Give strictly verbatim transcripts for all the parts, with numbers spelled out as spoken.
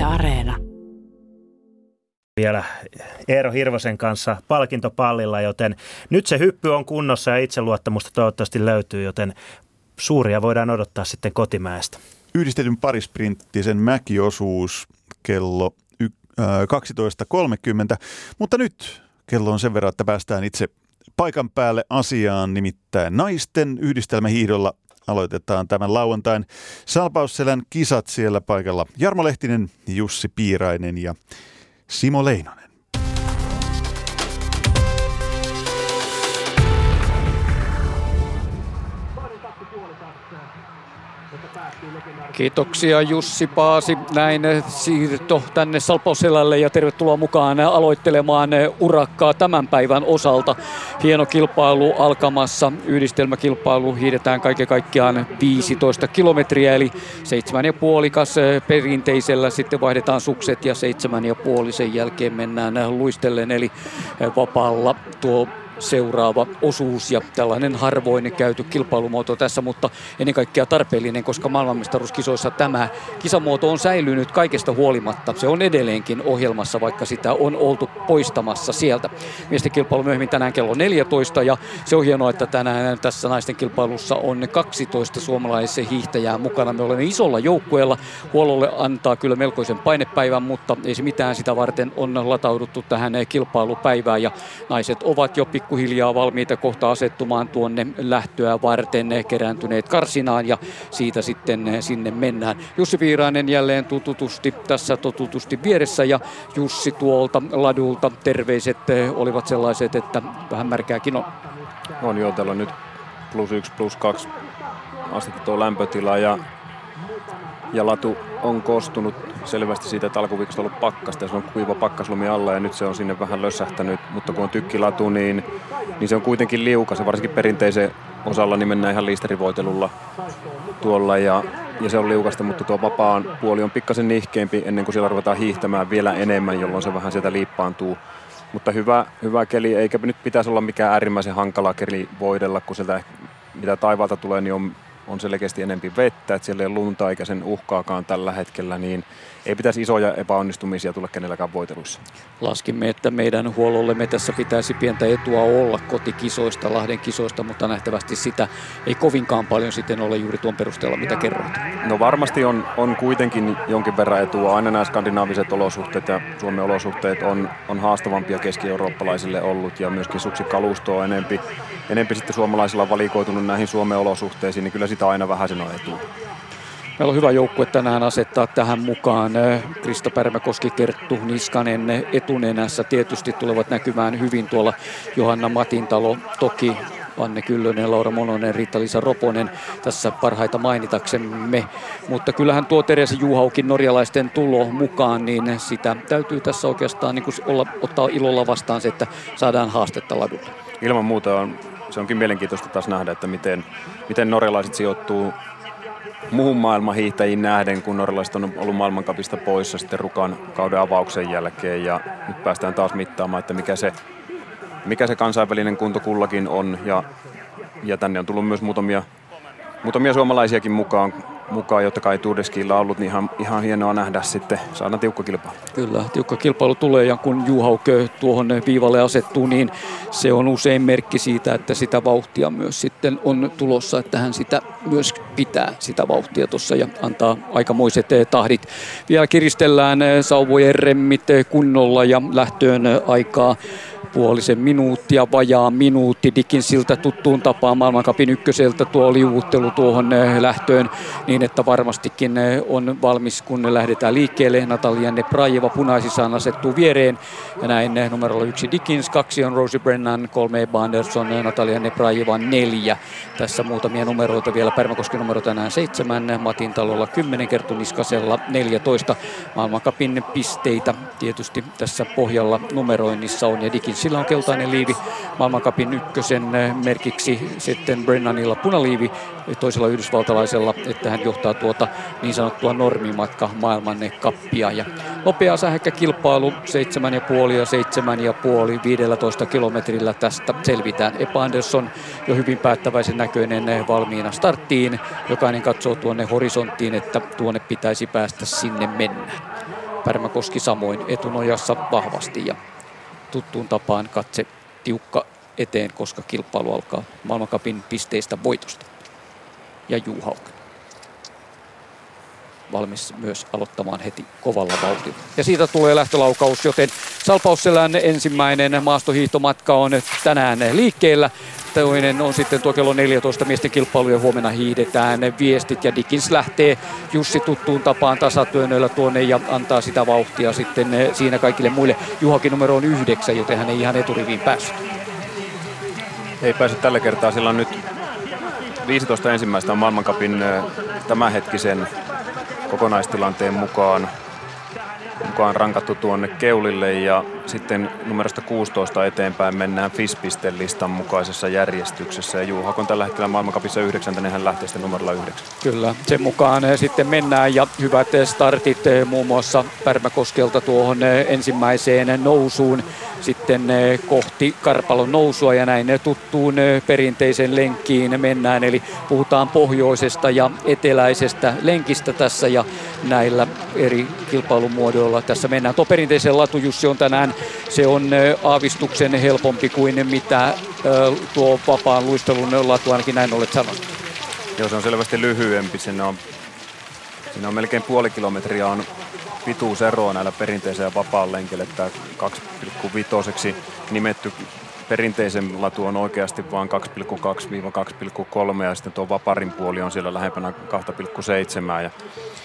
Areena. Vielä Eero Hirvosen kanssa palkintopallilla, joten nyt se hyppy on kunnossa ja itseluottamusta toivottavasti löytyy, joten suuria voidaan odottaa sitten Kotimäestä. Yhdistetyn parisprinttisen mäkiosuus kello kaksitoista kolmekymmentä, mutta nyt kello on sen verran, että päästään itse paikan päälle asiaan, nimittäin naisten yhdistelmähiihdolla aloitetaan tämän lauantain Salpausselän kisat siellä paikalla. Jarmo Lehtinen, Jussi Piirainen ja Simo Leinonen. Kiitoksia Jussi Paasi. Näin siirto tänne Salpausselälle ja tervetuloa mukaan aloittelemaan urakkaa tämän päivän osalta. Hieno kilpailu alkamassa. Yhdistelmäkilpailu hiidetään kaiken kaikkiaan viisitoista kilometriä eli seitsemän ja puolikas perinteisellä. Sitten vaihdetaan sukset ja seitsemän ja puoli sen jälkeen mennään luistellen eli vapaalla tuo seuraava osuus ja tällainen harvoin käyty kilpailumuoto tässä, mutta ennen kaikkea tarpeellinen, koska maailmanmestaruuskisoissa tämä kisamuoto on säilynyt kaikesta huolimatta. Se on edelleenkin ohjelmassa, vaikka sitä on oltu poistamassa sieltä. Miesten kilpailu myöhemmin tänään kello neljätoista ja se on hienoa, että tänään tässä naisten kilpailussa on kaksitoista suomalaisen hiihtäjää mukana. Me olemme isolla joukkueella. Huollolle antaa kyllä melkoisen painepäivän, mutta ei se mitään, sitä varten on latauduttu tähän kilpailupäivään ja naiset ovat jo pikkuhiljaa valmiita kohta asettumaan tuonne lähtöä varten, kerääntyneet karsinaan ja siitä sitten sinne mennään. Jussi Piirainen jälleen tututusti tässä totutusti vieressä ja Jussi tuolta ladulta terveiset olivat sellaiset, että vähän märkääkin on. On joo, täällä on nyt plus yksi, plus kaksi astetta tuo lämpötila ja, ja latu on koostunut selvästi siitä, että alkuviikosta on ollut pakkasta ja se on kuiva pakkaslumi alla ja nyt se on sinne vähän lössähtänyt, mutta kun on tykkilatu, niin, niin se on kuitenkin liukas ja varsinkin perinteisen osalla niin mennään ihan liisterivoitelulla tuolla ja, ja se on liukasta, mutta tuo vapaan puoli on pikkasen nihkeämpi ennen kuin siellä ruvetaan hiihtämään vielä enemmän, jolloin se vähän sieltä liippaantuu. Mutta hyvä, hyvä keli, eikä nyt pitäisi olla mikään äärimmäisen hankala keli voidella, kun sieltä mitä taivaalta tulee, niin on on selkeästi enempi vettä, että siellä ei ole lunta eikä sen uhkaakaan tällä hetkellä, niin ei pitäisi isoja epäonnistumisia tulla kenelläkään voiteluissa. Laskimme, että meidän huollollemme tässä pitäisi pientä etua olla kotikisoista, Lahden kisoista, mutta nähtävästi sitä ei kovinkaan paljon sitten ole juuri tuon perusteella, mitä kerroit. No varmasti on, on kuitenkin jonkin verran etua. Aina nämä skandinaaviset olosuhteet ja Suomen olosuhteet on, on haastavampia keski-eurooppalaisille ollut ja myöskin suksikalusto on enempi, enempi sitten suomalaisilla valikoitunut näihin Suomen olosuhteisiin, niin kyllä sitä aina vähän sen on etua. Meillä on hyvä joukkue tänään asettaa tähän mukaan. Krista Pärmäkoski, Kerttu Niskanen etunenässä tietysti tulevat näkymään hyvin tuolla Johanna Matintalo, toki Anne Kyllönen, Laura Mononen, Riitta-Liisa Roponen tässä parhaita mainitaksemme. Mutta kyllähän tuo Teresi Juhaukin norjalaisten tulo mukaan, niin sitä täytyy tässä oikeastaan niin kuin olla, ottaa ilolla vastaan se, että saadaan haastetta ladulle. Ilman muuta on, se onkin mielenkiintoista taas nähdä, että miten, miten norjalaiset sijoittuu muuhun maailman hiihtäjiin nähden, kun norjalaiset on ollut maailmankapista poissa sitten Rukan kauden avauksen jälkeen ja nyt päästään taas mittaamaan, että mikä se, mikä se kansainvälinen kunto kullakin on ja, ja tänne on tullut myös muutamia, muutamia suomalaisiakin mukaan, mukaan jotta kai Tour de Skilla on ollut, niin ihan, ihan hienoa nähdä sitten, saadaan tiukka kilpailu. Kyllä, tiukka kilpailu tulee ja kun Juhaukö tuohon viivalle asettuu, niin se on usein merkki siitä, että sitä vauhtia myös sitten on tulossa, että hän sitä myös pitää sitä vauhtia tuossa ja antaa aikamoiset tahdit. Vielä kiristellään sauvojen remmit kunnolla ja lähtöön aikaa puolisen minuuttia, vajaa minuutti. Dickinsiltä tuttuun tapaan maailmancupin ykköseltä tuo liuuttelu tuohon lähtöön niin, että varmastikin on valmis, kun lähdetään liikkeelle. Natalia Neprajeva punaisissaan asettuu viereen ja näin numerolla yksi Dickins, kaksi on Rosie Brennan, kolme Ebba Andersson, Natalia Neprajeva neljä. Tässä muutamia numeroita vielä. Pärmäkosken numero tänään seitsemän, Matin talolla kymmenen, Kerttu Niskasella neljätoista. Maailmancupin pisteitä tietysti tässä pohjalla numeroinnissa on ja Dickins sillä on keltainen liivi maailmancupin ykkösen merkiksi, sitten Brennanilla punaliivi toisella yhdysvaltalaisella, että hän johtaa tuota niin sanottua normimatka maailman kappia. Ja nopea sähäkkä kilpailu, seitsemän ja puoli ja seitsemän ja puoli, viisitoista kilometrillä tästä selvitään. Ebba Andersson jo hyvin päättäväisen näköinen valmiina starttiin. Jokainen katsoo tuonne horisonttiin, että tuonne pitäisi päästä sinne mennä. Pärmäkoski samoin etunojassa vahvasti ja tuttuun tapaan katse tiukka eteen, koska kilpailu alkaa maailmancupin pisteistä voitosta. Ja Juhauk valmis myös aloittamaan heti kovalla vauhdilla. Ja siitä tulee lähtölaukaus, joten Salpausselän ensimmäinen maastohiihtomatka on tänään liikkeellä. Toinen on sitten tuo kello neljätoista miesten kilpailu ja huomenna hiidetään viestit. Ja Dickens lähtee Jussi tuttuun tapaan tasatyönnöillä tuonne ja antaa sitä vauhtia sitten siinä kaikille muille. Juhakin numero on yhdeksän, joten hän ei ihan eturiviin päässyt. Ei päässyt tällä kertaa, sillä on nyt viisitoista ensimmäistä on maailmancupin tämänhetkisen kokonaistilanteen mukaan, mukaan rankattu tuonne keulille ja sitten numerosta kuusitoista eteenpäin mennään F I S-pistelistan mukaisessa järjestyksessä ja Juhak on tällä hetkellä maailmancupissa yhdeksäntenä, hän lähtee sitten numerolla yhdeksän. Kyllä, sen mukaan sitten mennään ja hyvät startit muun muassa Pärmäkoskelta tuohon ensimmäiseen nousuun sitten kohti Karpalon nousua ja näin tuttuun perinteisen lenkkiin mennään, eli puhutaan pohjoisesta ja eteläisestä lenkistä tässä ja näillä eri kilpailumuodoilla tässä mennään. Tuo perinteisen latu Jussi on tänään, se on aavistuksen helpompi kuin mitä tuo vapaan luistelun latu, ainakin näin olet sanonut. Joo, se on selvästi lyhyempi, siinä on, siinä on melkein puoli kilometriä on pituuseroa näillä perinteisen ja vapaan lenkillä, että kaksi pilkku viisi nimetty perinteisen latu on oikeasti vain kaksi pilkku kaksi kaksi pilkku kolme ja sitten tuo vaparin puoli on siellä lähempänä kaksi pilkku seitsemän ja,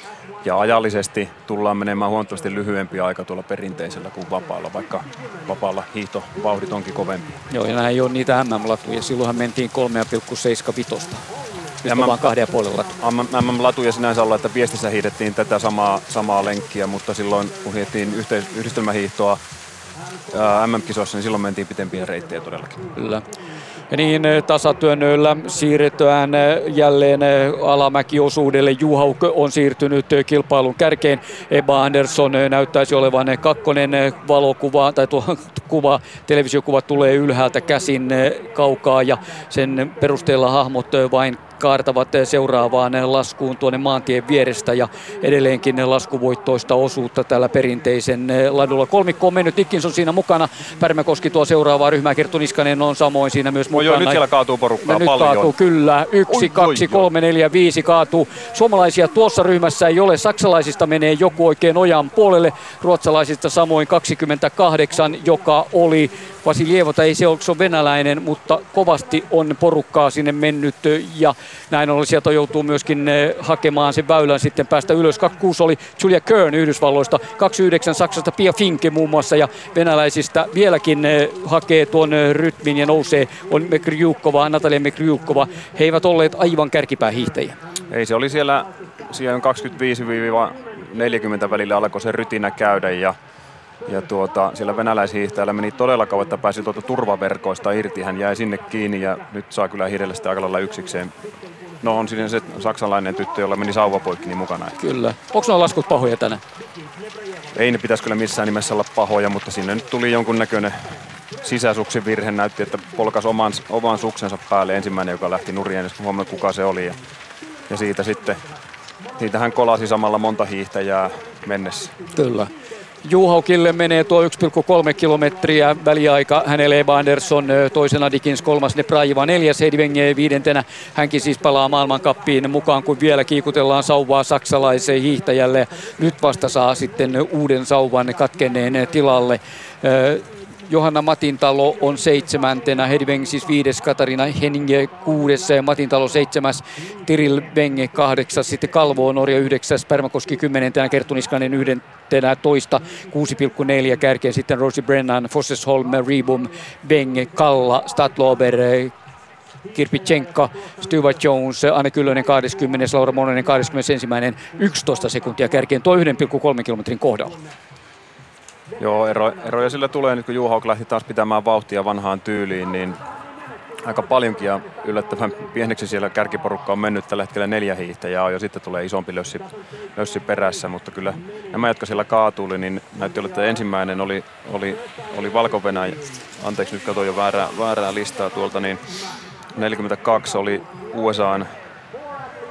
ja ajallisesti tullaan menemään huomattavasti lyhyempi aika tuolla perinteisellä kuin vapaalla, vaikka vapaalla hiihtovauhdit onkin kovempi. Joo, ja nämä ei ole niitä M M-latuja, silloinhan mentiin kolme pilkku seitsemänkymmentäviisi. Nyt on vaan kahden ja puolen latu. M M-latuja sinänsä olla, että viestissä hiihdettiin tätä samaa, samaa lenkkiä, mutta silloin kun hiihdettiin yhteis- yhdistelmähiihtoa ää, M M-kisoissa, niin silloin mentiin pitempiä reittejä todellakin. Kyllä. Ja niin tasatyönnöillä siirretään jälleen alamäkiosuudelle. Juhauk on siirtynyt kilpailun kärkeen. Ebba Andersson näyttäisi olevan kakkonen. Valokuva tai tuo kuva, televisiokuva tulee ylhäältä käsin kaukaa ja sen perusteella hahmot vain kaartavat seuraavaan laskuun tuonne maantien vierestä ja edelleenkin laskuvoittoista osuutta tällä perinteisen ladulla. Kolmikko on mennyt, Dickens on siinä mukana. Pärmäkoski tuo seuraavaa ryhmää, Kerttu Niskanen on samoin siinä myös mukana. Joo, nyt siellä kaatuu porukkaa nyt paljon. Kaatuu kyllä, yksi, oi, kaksi, oi, kolme, neljä, viisi kaatuu. Suomalaisia tuossa ryhmässä ei ole, saksalaisista menee joku oikein ojan puolelle, ruotsalaisista samoin kaksikymmentäkahdeksan, joka oli Vasiljevota, ei se ole, se on venäläinen, mutta kovasti on porukkaa sinne mennyt ja näin ollen sieltä joutuu myöskin hakemaan sen väylän sitten päästä ylös. kaksikymmentäkuusi oli Julia Kern Yhdysvalloista, kaksikymmentäyhdeksän Saksasta Pia Finke muun muassa ja venäläisistä vieläkin hakee tuon rytmin ja nousee on Mekryukova, Natalia Mekryukova. He eivät olleet aivan kärkipäähiihtäjiä. Ei, se oli siellä, siellä kaksikymmentäviisi neljäkymmentä välillä alkoi se rytinä käydä ja Ja tuota, siellä venäläishiihtäjällä meni todella kauan, että pääsi tuota turvaverkoista irti. Hän jäi sinne kiinni ja nyt saa kyllä hiidellä sitä aika lailla yksikseen. No on siinä se saksalainen tyttö, jolla meni sauvapoikkini mukana. Kyllä. Onko nuo laskut pahoja tänään? Ei ne pitäisi kyllä missään nimessä olla pahoja, mutta sinne nyt tuli jonkunnäköinen sisäsuksivirhe. Näytti, että polkas oman, oman suksensa päälle ensimmäinen, joka lähti nurin, ennen kuin huomioon kuka se oli. Ja, ja siitä sitten, siitä hän kolasi samalla monta hiihtäjää mennessä. Kyllä. Juhaukille menee tuo yksi pilkku kolme kilometriä väliaika. Hänelle Eva Andersson toisena, Dickens kolmas, Neprajeva neljäs, Heidi Wenge viidentenä. Hänkin siis palaa maailmancuppiin mukaan, kun vielä kiikutellaan sauvaa saksalaiseen hiihtäjälle. Nyt vasta saa sitten uuden sauvan katkenneen tilalle. Johanna Matintalo on seitsemäntenä, Heidi Wenge siis viides, Katarina Henninge kuudes, Matintalo seitsemäs, Tiril Wenge kahdeksas, sitten Kalvo Norja yhdeksäs, Pärmäkoski kymmenentenä, Kerttu Niskanen yhdentenä toista, kuusi pilkku neljä kärkeen, sitten Rosie Brennan, Fossesholm, Reebum, Wenge, Kalla, Statlober, Kirpitsenka, Stuart Jones, Anne Kyllönen kaksikymmentä, Laura Mononen kaksikymmentäyksi, yksitoista sekuntia kärkeen, tuo yksi pilkku kolme kilometrin kohdalla. Joo, ero, eroja sillä tulee nyt kun Juhauk lähti taas pitämään vauhtia vanhaan tyyliin, niin aika paljonkin ja yllättävän pieneksi siellä kärkiporukka on mennyt tällä hetkellä neljä hiihtäjää ja sitten tulee isompi lössi, lössi perässä, mutta kyllä nämä, jotka siellä kaatuili, niin näytti olla, että ensimmäinen oli, oli, oli Valko-Venäjä, anteeksi nyt katsoin jo väärää, väärää listaa tuolta, niin neljäkymmentäkaksi oli U S A:n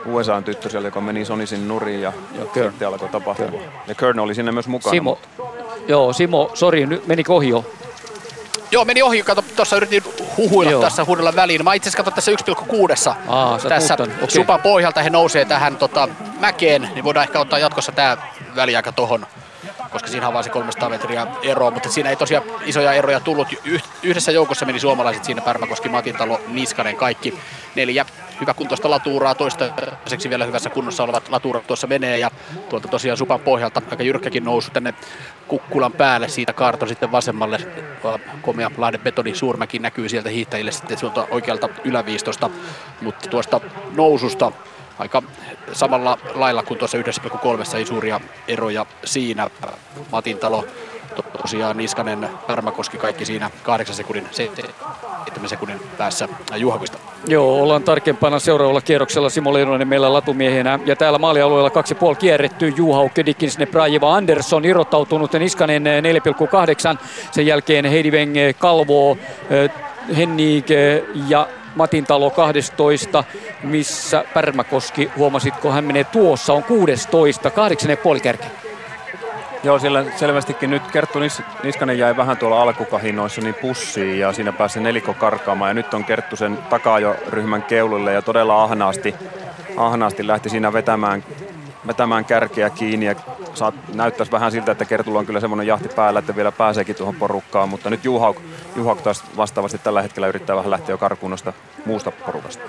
U S A-tyttö siellä, joka meni Sonisin nuriin ja, ja Kern. sitten alkoi tapahtua. Ja Kern oli sinne myös mukana. Simo, joo, Simo, sori, nyt meni ohi jo. Joo, meni ohi. Kato, tuossa yritin huhuilla Joo. tässä huudella väliin. Mä itse asiassa katson tässä yksi pilkku kuusi. Aa, sä Tässä muuttanut, okei. Supan pohjalta he nousee tähän tota, mäkeen, niin voidaan ehkä ottaa jatkossa tää väliaika tohon, koska siinä on vaan se kolmesataa metriä eroa, mutta siinä ei tosiaan isoja eroja tullut. Yhdessä joukossa meni suomalaiset siinä, Pärmäkoski, Matintalo, Niskanen, kaikki neljä hyväkuntoista latuuraa, toistaiseksi vielä hyvässä kunnossa olevat latuurat tuossa menee, ja tuolta tosiaan Supan pohjalta aika jyrkkäkin nousu tänne Kukkulan päälle, siitä kaarto sitten vasemmalle, komea Lahden betoni Suurmäki näkyy sieltä hiihtäjille sitten sieltä oikealta yläviistosta, mutta tuosta noususta aika samalla lailla kuin tuossa yksi pilkku kolme ei suuria eroja siinä. Matintalo, tosiaan Niskanen, Pärmäkoski, kaikki siinä kahdeksan sekunnin, seitsemän sekunnin päässä Juhauista. Joo, ollaan tarkempana seuraavalla kierroksella. Simo Leinonen meillä latumiehenä. Ja täällä maalialueella kaksi pilkku viisi kierretty. Juhauk, Dickinson, Brajeva, Andersson irrottautunut. Niskanen neljä pilkku kahdeksan. Sen jälkeen Heidi Weng, Kalvo, Hennig ja Matintalo kaksitoista, missä Pärmäkoski, huomasitko, hän menee tuossa, on kuusitoista, kahdeksan pilkku viisi kärkeä. Joo, siellä selvästikin nyt Kerttu Nis- Niskanen jäi vähän tuolla alkukahinoissa niin pussiin ja siinä pääsi nelikko karkaamaan ja nyt on Kerttu sen takaa jo ryhmän keulille ja todella ahnaasti, ahnaasti lähti siinä vetämään, vetämään kärkeä kiinni ja saat, näyttäisi vähän siltä, että Kertulla on kyllä semmoinen jahti päällä, että vielä pääseekin tuohon porukkaan, mutta nyt Juhauk, Juhauk taas vastaavasti tällä hetkellä yrittää vähän lähteä jo karkuun noista muusta porukasta.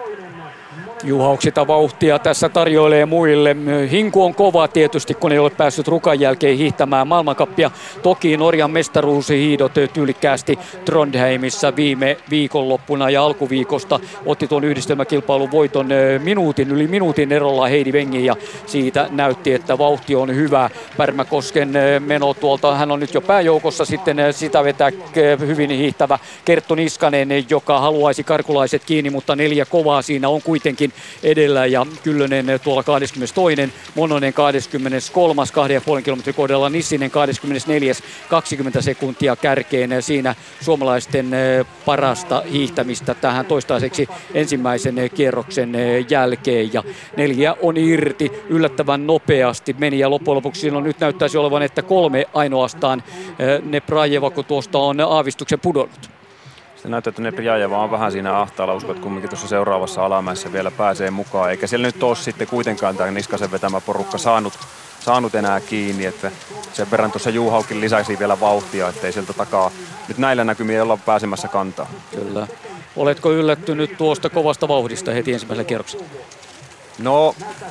Juhauk sitä vauhtia tässä tarjoilee muille. Hinku on kova tietysti, kun ei ole päässyt Rukan jälkeen hiihtämään maailmankappia. Toki Norjan mestaruushiidot tyylikkäästi Trondheimissa viime viikonloppuna ja alkuviikosta otti tuon yhdistelmäkilpailun voiton minuutin, yli minuutin erolla Heidi Wengin ja siitä näytti, että vauhti on hyvä. Pärmäkosken meno tuolta, hän on nyt jo pääjoukossa, sitten sitä vetää hyvin hiihtävä Kerttu Niskanen, joka haluaisi karkulaiset kiinni, mutta neljä kovaa siinä on kuitenkin edellä ja Kyllönen tuolla kaksikymmentätoinen, Mononen kaksikymmentäkolme, kahden ja puolen kilometrin kohdalla, Nissinen kaksikymmentäneljä, kaksikymmentä sekuntia kärkeen siinä suomalaisten parasta hiihtämistä tähän toistaiseksi ensimmäisen kierroksen jälkeen ja neljä on irti yllättävän nopeasti meni ja loppujen lopuksi silloin nyt näyttäisi olevan, että kolme ainoastaan Neprajeva, kun tuosta on aavistuksen pudonnut. Se näyttää, että Neprjajeva on vähän siinä ahtaalla. Uskon, että kumminkin tuossa seuraavassa alamäessä vielä pääsee mukaan. Eikä siellä nyt ole sitten kuitenkaan tämä Niskasen vetämä porukka saanut, saanut enää kiinni. Että sen verran tuossa Juhaukin lisäsi vielä vauhtia, ettei sieltä takaa nyt näillä näkymiä olla pääsemässä kantaa. Kyllä. Oletko yllättynyt tuosta kovasta vauhdista heti ensimmäisellä kierroksella? No,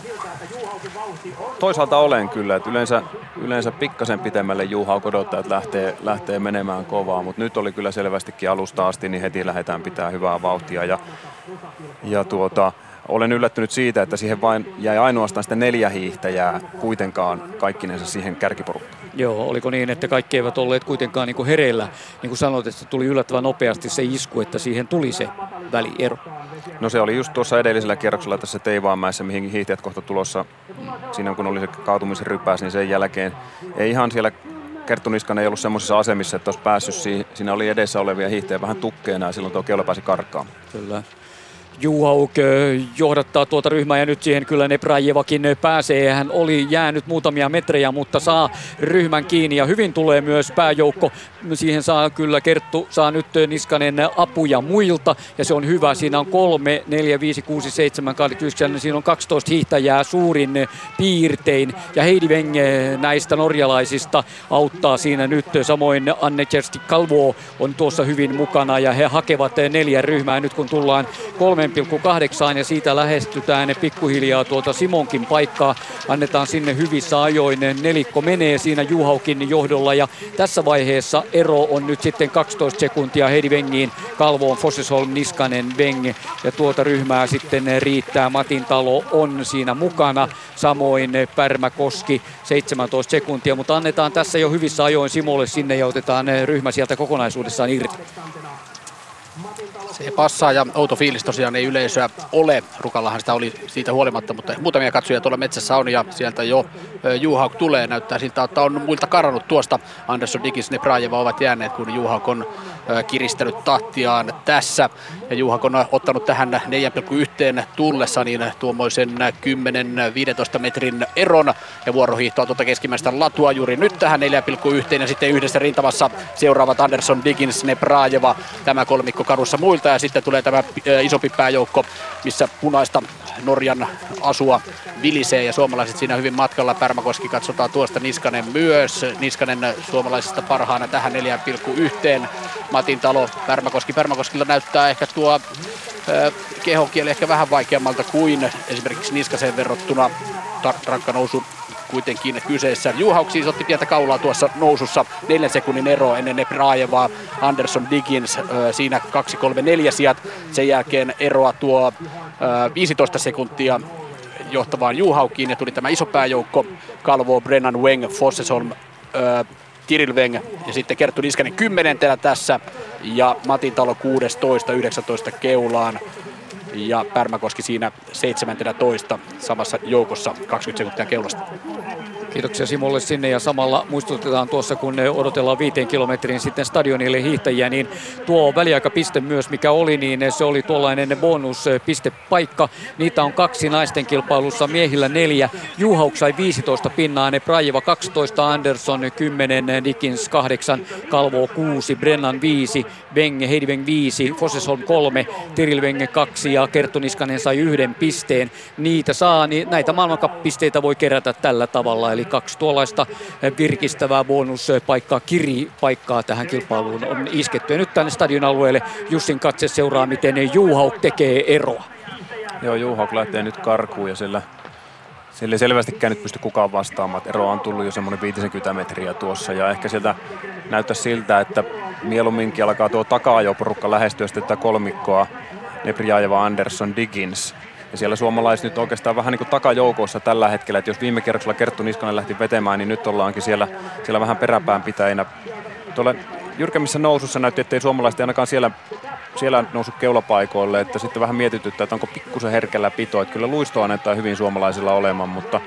toisaalta olen kyllä, että yleensä, yleensä pikkasen pitemmälle Juhauk odottaa, että lähtee, lähtee menemään kovaa, mutta nyt oli kyllä selvästikin alusta asti, niin heti lähdetään pitää hyvää vauhtia ja, ja tuota, olen yllättynyt siitä, että siihen vain jäi ainoastaan sitä neljä hiihtäjää kuitenkaan kaikkinensa siihen kärkiporukkaan. Joo, oliko niin, että kaikki eivät olleet kuitenkaan niin kuin hereillä, niin kuin sanoit, että tuli yllättävän nopeasti se isku, että siihen tuli se väliero. No se oli just tuossa edellisellä kierroksella tässä Teivaanmäessä, mihin hiihtäjät kohta tulossa, siinä kun oli se kaatumisen rypäs, niin sen jälkeen ei ihan siellä Kerttu Niskanen ei ollut semmoisissa asemissa, että olisi päässyt siihen. Siinä oli edessä olevia hiihtäjä vähän tukkeena ja silloin tuo keula pääsi karkaamaan. Kyllä. Juhauk johdattaa tuota ryhmää ja nyt siihen kyllä Neprajevakin pääsee. Hän oli jäänyt muutamia metrejä, mutta saa ryhmän kiinni ja hyvin tulee myös pääjoukko. Siihen saa kyllä Kerttu, saa nyt Niskanen apuja muilta ja se on hyvä. Siinä on kolme, neljä, viisi, kuusi, seitsemän, kahdeksan, yhdeksän. Siinä on kaksitoista hiihtäjää suurin piirtein ja Heidi Weng näistä norjalaisista auttaa siinä nyt. Samoin Anne-Kersti Kalvo on tuossa hyvin mukana ja he hakevat neljä ryhmää nyt kun tullaan kolme pilkku kahdeksan ja siitä lähestytään pikkuhiljaa tuota Simonkin paikkaa. Annetaan sinne hyvissä ajoin. Nelikko menee siinä Juhaukin johdolla ja tässä vaiheessa ero on nyt sitten kaksitoista sekuntia Heidi Wengiin, Kalvoon, Fossesholm, Niskanen, Weng ja tuota ryhmää sitten riittää. Matintalo on siinä mukana, samoin Pärmäkoski seitsemäntoista sekuntia, mutta annetaan tässä jo hyvissä ajoin Simolle sinne ja otetaan ryhmä sieltä kokonaisuudessaan irti. Se passaa ja outo fiilis tosiaan, ei yleisöä ole. Rukallahan sitä oli siitä huolimatta, mutta muutamia katsojia tuolla metsässä on ja sieltä jo Juhauk tulee. Näyttää siltä, että on muilta karannut tuosta. Anderson, Diggins, Neprajeva ovat jääneet, kun Juhauk on kiristänyt tahtiaan tässä. Ja Juhauk on ottanut tähän neljä pilkku yksi tullessa niin tuommoisen kymmenen viisitoista metrin eron. Ja vuorohiihtoa tuota keskimmäistä latua juuri nyt tähän neljä pilkku yksi. Ja sitten yhdessä rintamassa seuraavat Anderson, Diggins, Neprajeva. Tämä kolmikko karussa muilta. Ja sitten tulee tämä isompi pääjoukko, missä punaista Norjan asua vilisee ja suomalaiset siinä hyvin matkalla. Pärmäkoski katsotaan tuosta, Niskanen myös. Niskanen suomalaisista parhaana tähän neljä pilkku yksi. Matintalo, Pärmäkoski. Pärmäkoskilla näyttää ehkä tuo äh, kehonkieli ehkä vähän vaikeammalta kuin esimerkiksi Niskaseen verrattuna. Rankka nousu kuitenkin kyseessä. Juhauk siis otti pientä kaulaa tuossa nousussa. Neljän sekunnin ero ennen Neprajevaa. Anderson, Diggins äh, siinä kaksi kolme neljä sijat. Sen jälkeen eroa tuo äh, viisitoista sekuntia johtavaan Juhaukiin ja tuli tämä iso pääjoukko. Kalvo, Brennan, Weng, Fossesholm, äh, Tiril Weng ja sitten Kerttu Niskanen kymmenentenä tässä ja Matintalo kuusitoista yhdeksäntoista keulaan ja Pärmäkoski siinä seitsemäntoista samassa joukossa kaksikymmentä sekuntia keulasta. Kiitoksia Simolle sinne ja samalla muistutetaan tuossa, kun odotellaan viiteen kilometriin sitten stadionille hiihtäjiä, niin tuo väliaikapiste myös mikä oli, niin se oli tuollainen bonuspistepaikka. Niitä on kaksi naisten kilpailussa, miehillä neljä. Juhauk sai viisitoista pinnaa, Neprajeva kaksitoista, Anderson kymmenen, Diggins kahdeksan, Kalvo kuusi, Brennan viisi, Weng, Heidi Weng viisi, Fossesholm kolme, Tiril Weng kaksi ja Kerttu Niskanen sai yhden pisteen. Niitä saa, niin näitä maailmankappisteitä voi kerätä tällä tavalla, eli kaksi tuollaista virkistävää bonuspaikkaa, kiripaikkaa tähän kilpailuun on isketty. Ja nyt tänne stadion alueelle Jussin katse seuraa, miten Juhauk tekee eroa. Joo, Juhauk lähtee nyt karkuun ja sillä, sillä ei selvästikään nyt pysty kukaan vastaamaan. Eroa on tullut jo semmoinen viisikymmentä metriä tuossa ja ehkä sieltä näyttää siltä, että mieluumminkin alkaa tuo taka-ajoporukka lähestyä sitten tätä kolmikkoa. Neprajeva, Anderson, Diggins. Ja siellä suomalaiset nyt oikeastaan vähän niin kuin takajoukoissa tällä hetkellä, että jos viime kierroksella Kerttu Niskanen lähti vetemään, niin nyt ollaankin siellä, siellä vähän peräpään pitäjinä. Tuolla jyrkemmissä nousussa näytti, ettei suomalaiset ainakaan siellä, siellä nousu keulapaikoille, että sitten vähän mietityttää, että onko pikkusen herkällä pito. Että kyllä luistoa näyttää hyvin suomalaisilla olemaan, mutta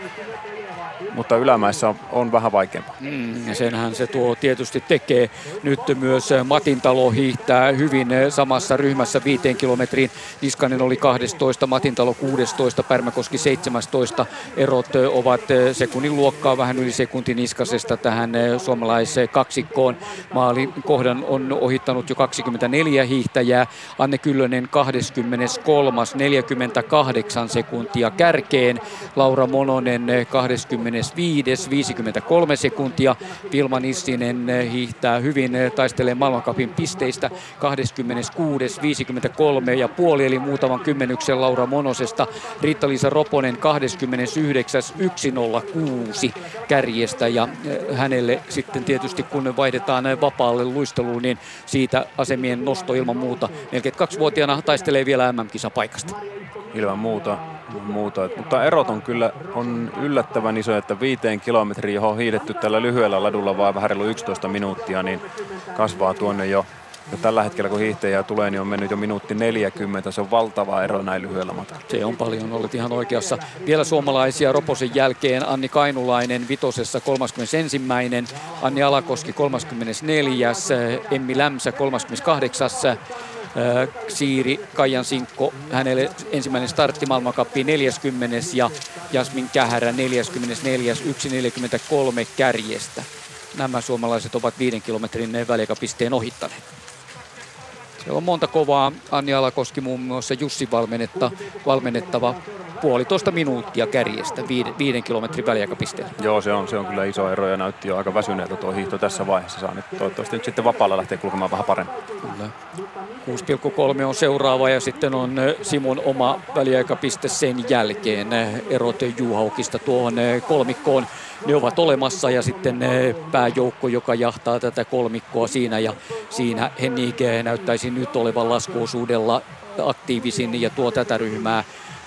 mutta ylämäessä on, on vähän vaikeampaa. Mm, ja senhän se tuo tietysti tekee. Nyt myös Matintalo hiihtää hyvin samassa ryhmässä viiteen kilometriin. Niskanen oli kaksitoista, Matintalo kuusitoista, Pärmäkoski seitsemäntoista. Erot ovat sekunnin luokkaa, vähän yli sekunti Niskasesta tähän suomalaiseen kaksikkoon. Maalikohdan on ohittanut jo kaksikymmentäneljä hiihtäjää. Anne Kyllönen kaksikymmentäkolme, neljäkymmentäkahdeksan sekuntia kärkeen. Laura Mononen kaksikymmentäviisi, viisikymmentäkolme sekuntia. Vilma Nissinen hiihtää hyvin, taistelee maailmancupin pisteistä kaksikymmentäkuusi, viisikymmentäkolme ja puoli, eli muutaman kymmenyksen Laura Monosesta. Riitta-Liisa Roponen kaksikymmentäyhdeksän, yksi nolla kuusi kärjestä ja hänelle sitten tietysti kun vaihdetaan vapaalle luisteluun, niin siitä asemien nosto ilman muuta. neljäkymmentäkaksivuotiaana taistelee vielä M M-kisapaikasta. Ilman muuta, muuta. Mutta erot on kyllä on yllättävän iso, että viiteen kilometriin, johon on hiidetty tällä lyhyellä ladulla vaan vähän reilu yksitoista minuuttia, niin kasvaa tuonne jo. Ja tällä hetkellä kun hiihtäjää tulee, niin on mennyt jo minuutti neljäkymmentä. Se on valtava ero näin lyhyellä matkalla. Se on paljon, olet ihan oikeassa. Vielä suomalaisia Roposen jälkeen Anni Kainulainen vitosessa kolmaskymmenesensimmäinen, Anni Alakoski kolmaskymmenesneljäs, Emmi Lämsä kolmaskymmeneskahdeksas. Siiri Kaijan Sinkko, hänelle ensimmäinen startti maailmancuppiin neljäskymmenes ja Jasmin Kähärä neljäskymmenesneljä, yksi neljäkymmentäkolme kärjestä. Nämä suomalaiset ovat viiden kilometrin väliaikapisteen ohittaneet. Siellä on monta kovaa. Anni Alakoski muun muassa Jussi valmennetta, valmennettava puolitoista minuuttia kärjestä viiden, viiden kilometrin väliaikapisteellä. Joo, se on, se on kyllä iso ero ja näytti jo aika väsyneeltä tuo hiihto tässä vaiheessa. Saa nyt toivottavasti nyt sitten vapaalla lähtee kulkemaan vähän paremmin. Kyllä. kuusi pilkku kolme on seuraava ja sitten on Simon oma väliaikapiste sen jälkeen. Erot Juhaukista tuohon kolmikkoon. Ne ovat olemassa ja sitten pääjoukko, joka jahtaa tätä kolmikkoa siinä ja siinä Hennig näyttäisi nyt olevan laskuosuudella aktiivisin ja tuo tätä ryhmää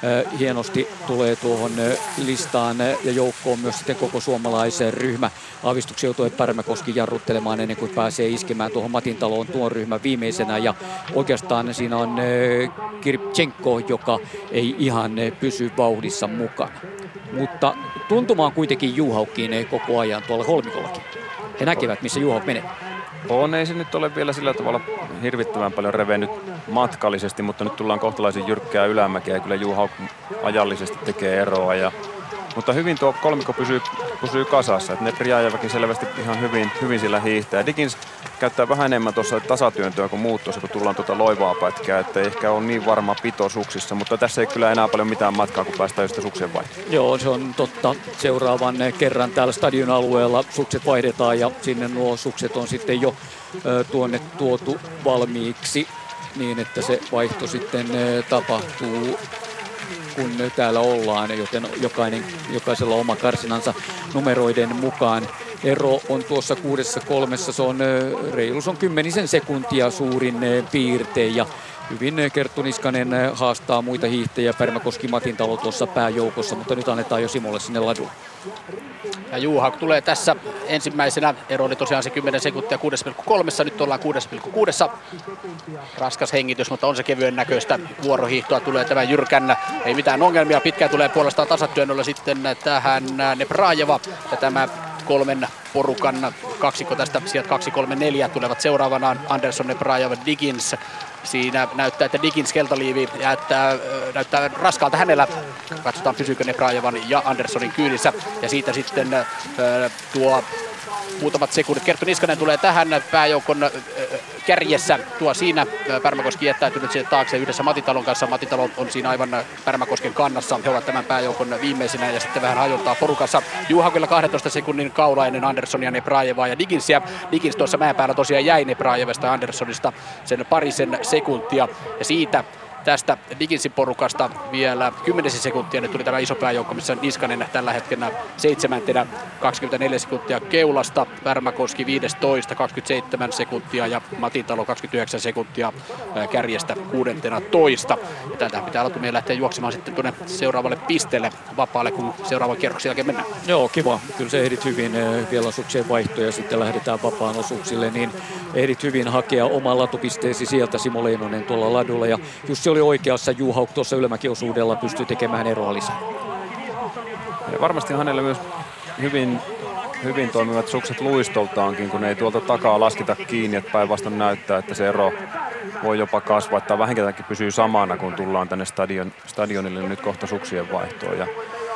hienosti tulee tuohon listaan ja joukkoon myös sitten koko suomalaisen ryhmä. Aavistuksen joutui Pärmäkoski jarruttelemaan ennen kuin pääsee iskemään tuohon Matintaloon tuon ryhmän viimeisenä ja oikeastaan siinä on Kirpchenko, joka ei ihan pysy vauhdissa mukana. Mutta tuntuma on kuitenkin Juhaukkiin koko ajan tuolla kolmikollakin. He näkevät, missä Juhauk menee. On, ei se nyt ole vielä sillä tavalla hirvittävän paljon revennyt matkallisesti, mutta nyt tullaan kohtalaisen jyrkkää ylämäkeä ja kyllä Juhauk ajallisesti tekee eroa. Ja, mutta hyvin tuo kolmikko pysyy, pysyy kasassa, että Neprjajevakin selvästi ihan hyvin, hyvin sillä hiihtää. Diggins käyttää vähän enemmän tuossa tasatyöntöä kuin muut tuossa, kun tullaan tuota loivaa pätkää, että ei ehkä ole niin varma pito suksissa, mutta tässä ei kyllä enää paljon mitään matkaa, kun päästään just suksien vaihtoon. Joo, se on totta. Seuraavan kerran täällä stadion alueella sukset vaihdetaan ja sinne nuo sukset on sitten jo ö, tuonne tuotu valmiiksi niin, että se vaihto sitten ö, tapahtuu kun täällä ollaan, joten jokainen, jokaisella oma karsinansa numeroiden mukaan. Ero on tuossa kuudessa kolmessa, se on reilus on kymmenisen sekuntia suurin piirtein ja hyvin Kerttu Niskanen haastaa muita hiihtäjiä. Pärmäkoski, Matintalo tuossa pääjoukossa, mutta nyt annetaan jo Simolle sinne ladulle. Ja Juhauk tulee tässä ensimmäisenä. Ero oli tosiaan se kymmenen sekuntia kuusi pilkku kolme. Nyt ollaan kuusi pilkku kuusi. Raskas hengitys, mutta on se kevyen näköistä vuorohiihtoa. Tulee tämän jyrkän. Ei mitään ongelmia. Pitkään tulee puolestaan tasatyönnöllä sitten tähän Neprjajeva. Ja tämä kolmen porukan kaksikko tästä sijat kaksi, kolme, neljä tulevat seuraavana. Andersson, Neprjajeva, Diggins. Siinä näyttää, että Diggins keltaliivi jättää, näyttää raskaalta hänellä. Katsotaan pysyykö Neprjajevan ja Anderssonin kyydissä. Ja siitä sitten äh, tuo muutamat sekunnit. Kerttu Niskanen tulee tähän pääjoukon äh, kärjessä. Tuo siinä Pärmäkoski jättäytynyt siihen taakse yhdessä Matitalon kanssa. Matitalo on siinä aivan Pärmäkosken kannassa. He ovat tämän pääjoukon viimeisinä ja sitten vähän hajottaa porukassa. Juhaukilla kahdentoista sekunnin kaula ennen Anderssonia, Neprjajevaa ja Digginsia. Diggins tuossa mäen päällä tosiaan jäi Neprjajevasta ja Anderssonista sen parisen sekuntia. Ja siitä tästä Digginsin porukasta vielä kymmenisen sekuntia. Nyt tuli tämä iso pääjoukko, missä Niskanen tällä hetkellä seitsemäntenä, kaksikymmentäneljä sekuntia keulasta. Pärmäkoski viisitoista, kaksikymmentäseitsemän sekuntia ja Matintalo kaksikymmentäyhdeksän sekuntia kärjestä kuudentena toista. Ja täältä pitää Latumien lähteä juoksemaan sitten tuonne seuraavalle pisteelle vapaalle, kun seuraavan kierroksen jälkeen mennään. Joo, kiva. Kyllä se ehdit hyvin vielä suksien vaihtoja ja sitten lähdetään vapaan osuuksille, niin ehdit hyvin hakea oman latupisteesi sieltä Simo Leinonen tuolla ladulla. Ja just oli oikeassa, Juhauk tuossa ylämäkiosuudella pystyy tekemään eroa lisää. Ja varmasti hänellä myös hyvin, hyvin toimivat sukset luistoltaankin, kun ei tuolta takaa lasketa kiinni, että päinvastoin näyttää, että se ero voi jopa kasvaa, tai vähintäänkin pysyy samana, kun tullaan tänne stadion, stadionille nyt kohta suksien vaihtoon. Ja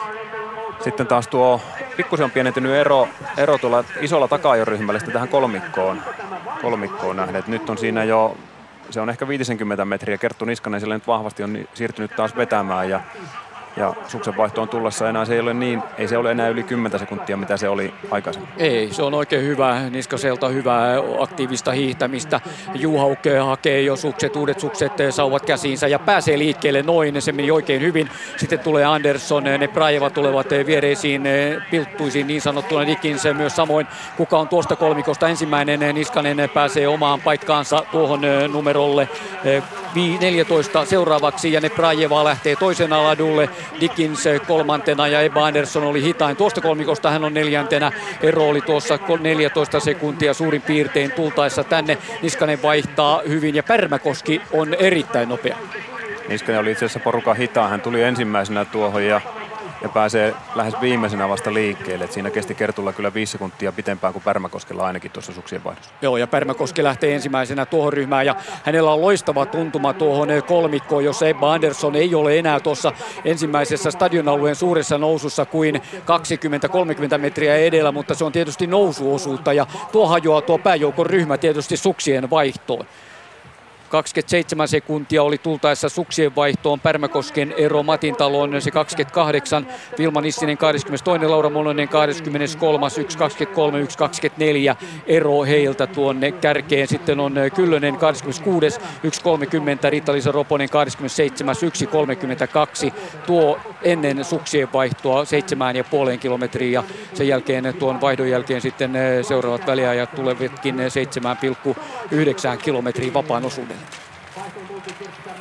sitten taas tuo pikkusen on pienentynyt ero, ero tuolla isolla takaajoryhmällä tähän kolmikkoon, kolmikkoon nähden. Et nyt on siinä jo, se on ehkä viisikymmentä metriä. Kerttu Niskanen sillä nyt vahvasti on siirtynyt taas vetämään ja, ja suksen vaihtoon tullessa enää se ei ole niin, ei se ole enää yli kymmenen sekuntia, mitä se oli aikaisemmin. Ei, se on oikein hyvä. Niskaselta hyvää aktiivista hiihtämistä. Juhauk hakee jo sukset, uudet sukset sauvat käsiinsä ja pääsee liikkeelle noin. Se meni oikein hyvin. Sitten tulee Andersson, Neprjajeva tulevat viereisiin, pilttuisiin niin sanottuna. Diggins myös samoin. Kuka on tuosta kolmikosta ensimmäinen? Niskanen pääsee omaan paikkaansa tuohon numerolle neljätoista seuraavaksi ja Neprjajeva lähtee toisena ladulle. Diggins kolmantena ja Ebba Andersson oli hitain. Tuosta kolmikosta hän on neljäntenä. Ero oli tuossa neljätoista sekuntia suurin piirtein tultaessa tänne. Niskanen vaihtaa hyvin ja Pärmäkoski on erittäin nopea. Niskanen oli itse asiassa porukan hitaan. Hän tuli ensimmäisenä tuohon ja, ja pääsee lähes viimeisenä vasta liikkeelle. Et siinä kesti Kertulla kyllä viisi sekuntia pitempään kuin Pärmäkoskella ainakin tuossa suksien vaihdossa. Joo, ja Pärmäkoski lähtee ensimmäisenä tuohon ryhmään ja hänellä on loistava tuntuma tuohon kolmikkoon, jossa Ebba Andersson ei ole enää tuossa ensimmäisessä stadionalueen suuressa nousussa kuin kaksikymmentä kolmekymmentä metriä edellä, mutta se on tietysti nousuosuutta ja tuo hajoaa tuo pääjoukon ryhmä tietysti suksien vaihtoon. kaksikymmentäseitsemän sekuntia oli tultaessa suksien vaihtoon. Pärmäkosken ero Matintaloon se kaksikymmentäkahdeksan. Vilma Nissinen kaksikymmentätoinen, Laura Mononen kaksikymmentäkolme, yksi kaksikymmentäkolme, yksi kaksikymmentäneljä ero heiltä tuonne kärkeen. Sitten on Kyllönen kaksikymmentäkuusi, yksi kolmekymmentä, Riitta-Liisa Roponen kaksikymmentäseitsemän, yksi kolmekymmentäkaksi. Tuo ennen suksien vaihtoa seitsemän ja puoleen kilometriä ja sen jälkeen tuon vaihdon jälkeen sitten seuraavat väliajat tulevatkin seitsemän pilkku yhdeksän kilometriä vapaan osuudelle.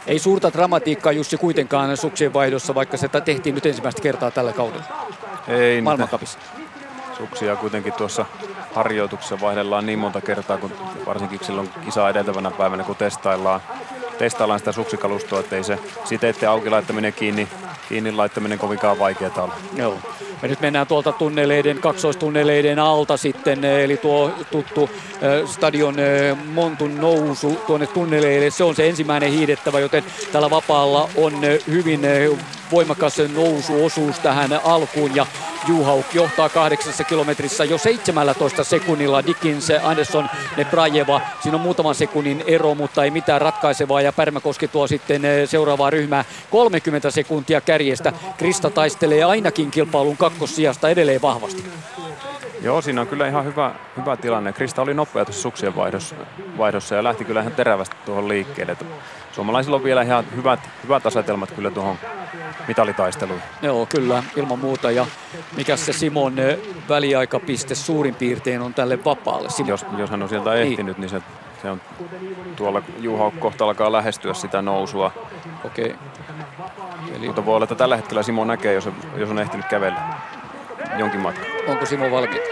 Ei suurta dramatiikkaa Jussi kuitenkaan suksien vaihdossa, vaikka se tehtiin nyt ensimmäistä kertaa tällä kaudella. Ei, maailmancupissa. Suksia kuitenkin tuossa harjoituksessa vaihdellaan niin monta kertaa, kun varsinkin silloin kisaa edeltävänä päivänä, kun testaillaan, testaillaan sitä suksikalustoa, ettei se siteitten auki laittaminen kiinni, kiinni laittaminen kovinkaan vaikeaa olla. Joo. Me nyt mennään tuolta tunneleiden, kaksoistunneleiden alta sitten, eli tuo tuttu äh, stadion äh, Montun nousu tuonne tunneleille. Se on se ensimmäinen hiihdettävä, joten tällä vapaalla on äh, hyvin äh, voimakas nousuosuus tähän alkuun. Ja Juhauk johtaa kahdeksassa kilometrissä jo seitsemäntoista sekunnilla. Dickins, Andersson, Neprajeva. Siinä on muutaman sekunnin ero, mutta ei mitään ratkaisevaa. Ja Pärmäkoski tuo sitten äh, seuraavaa ryhmää kolmekymmentä sekuntia kärjestä. Krista taistelee ainakin kilpailun kakkossijasta edelleen vahvasti. Joo, siinä on kyllä ihan hyvä, hyvä tilanne. Krista oli nopea tuossa suksien vaihdossa, vaihdossa ja lähti kyllä ihan terävästi tuohon liikkeelle. Että suomalaisilla on vielä ihan hyvät, hyvät asetelmat kyllä tuohon mitalitaisteluun. Joo, kyllä, ilman muuta. Ja mikä se Simon väliaikapiste suurin piirtein on tälle vapaalle? Jos, jos hän on sieltä ehtinyt, niin, niin se, se on tuolla Juhauk kohta alkaa lähestyä sitä nousua. Okei. Okay. Eli... Mutta voi olla, että tällä hetkellä Simo näkee, jos, jos on ehtinyt kävellä jonkin matkan. Onko Simo valmiit?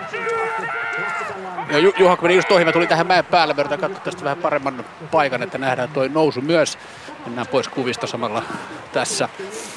Ja Ju- Juhauk meni just ohi, mä tulin tähän mäen päälle, me yritetään katsoa tästä vähän paremman paikan, että nähdään toi nousu myös. Mennään pois kuvista samalla tässä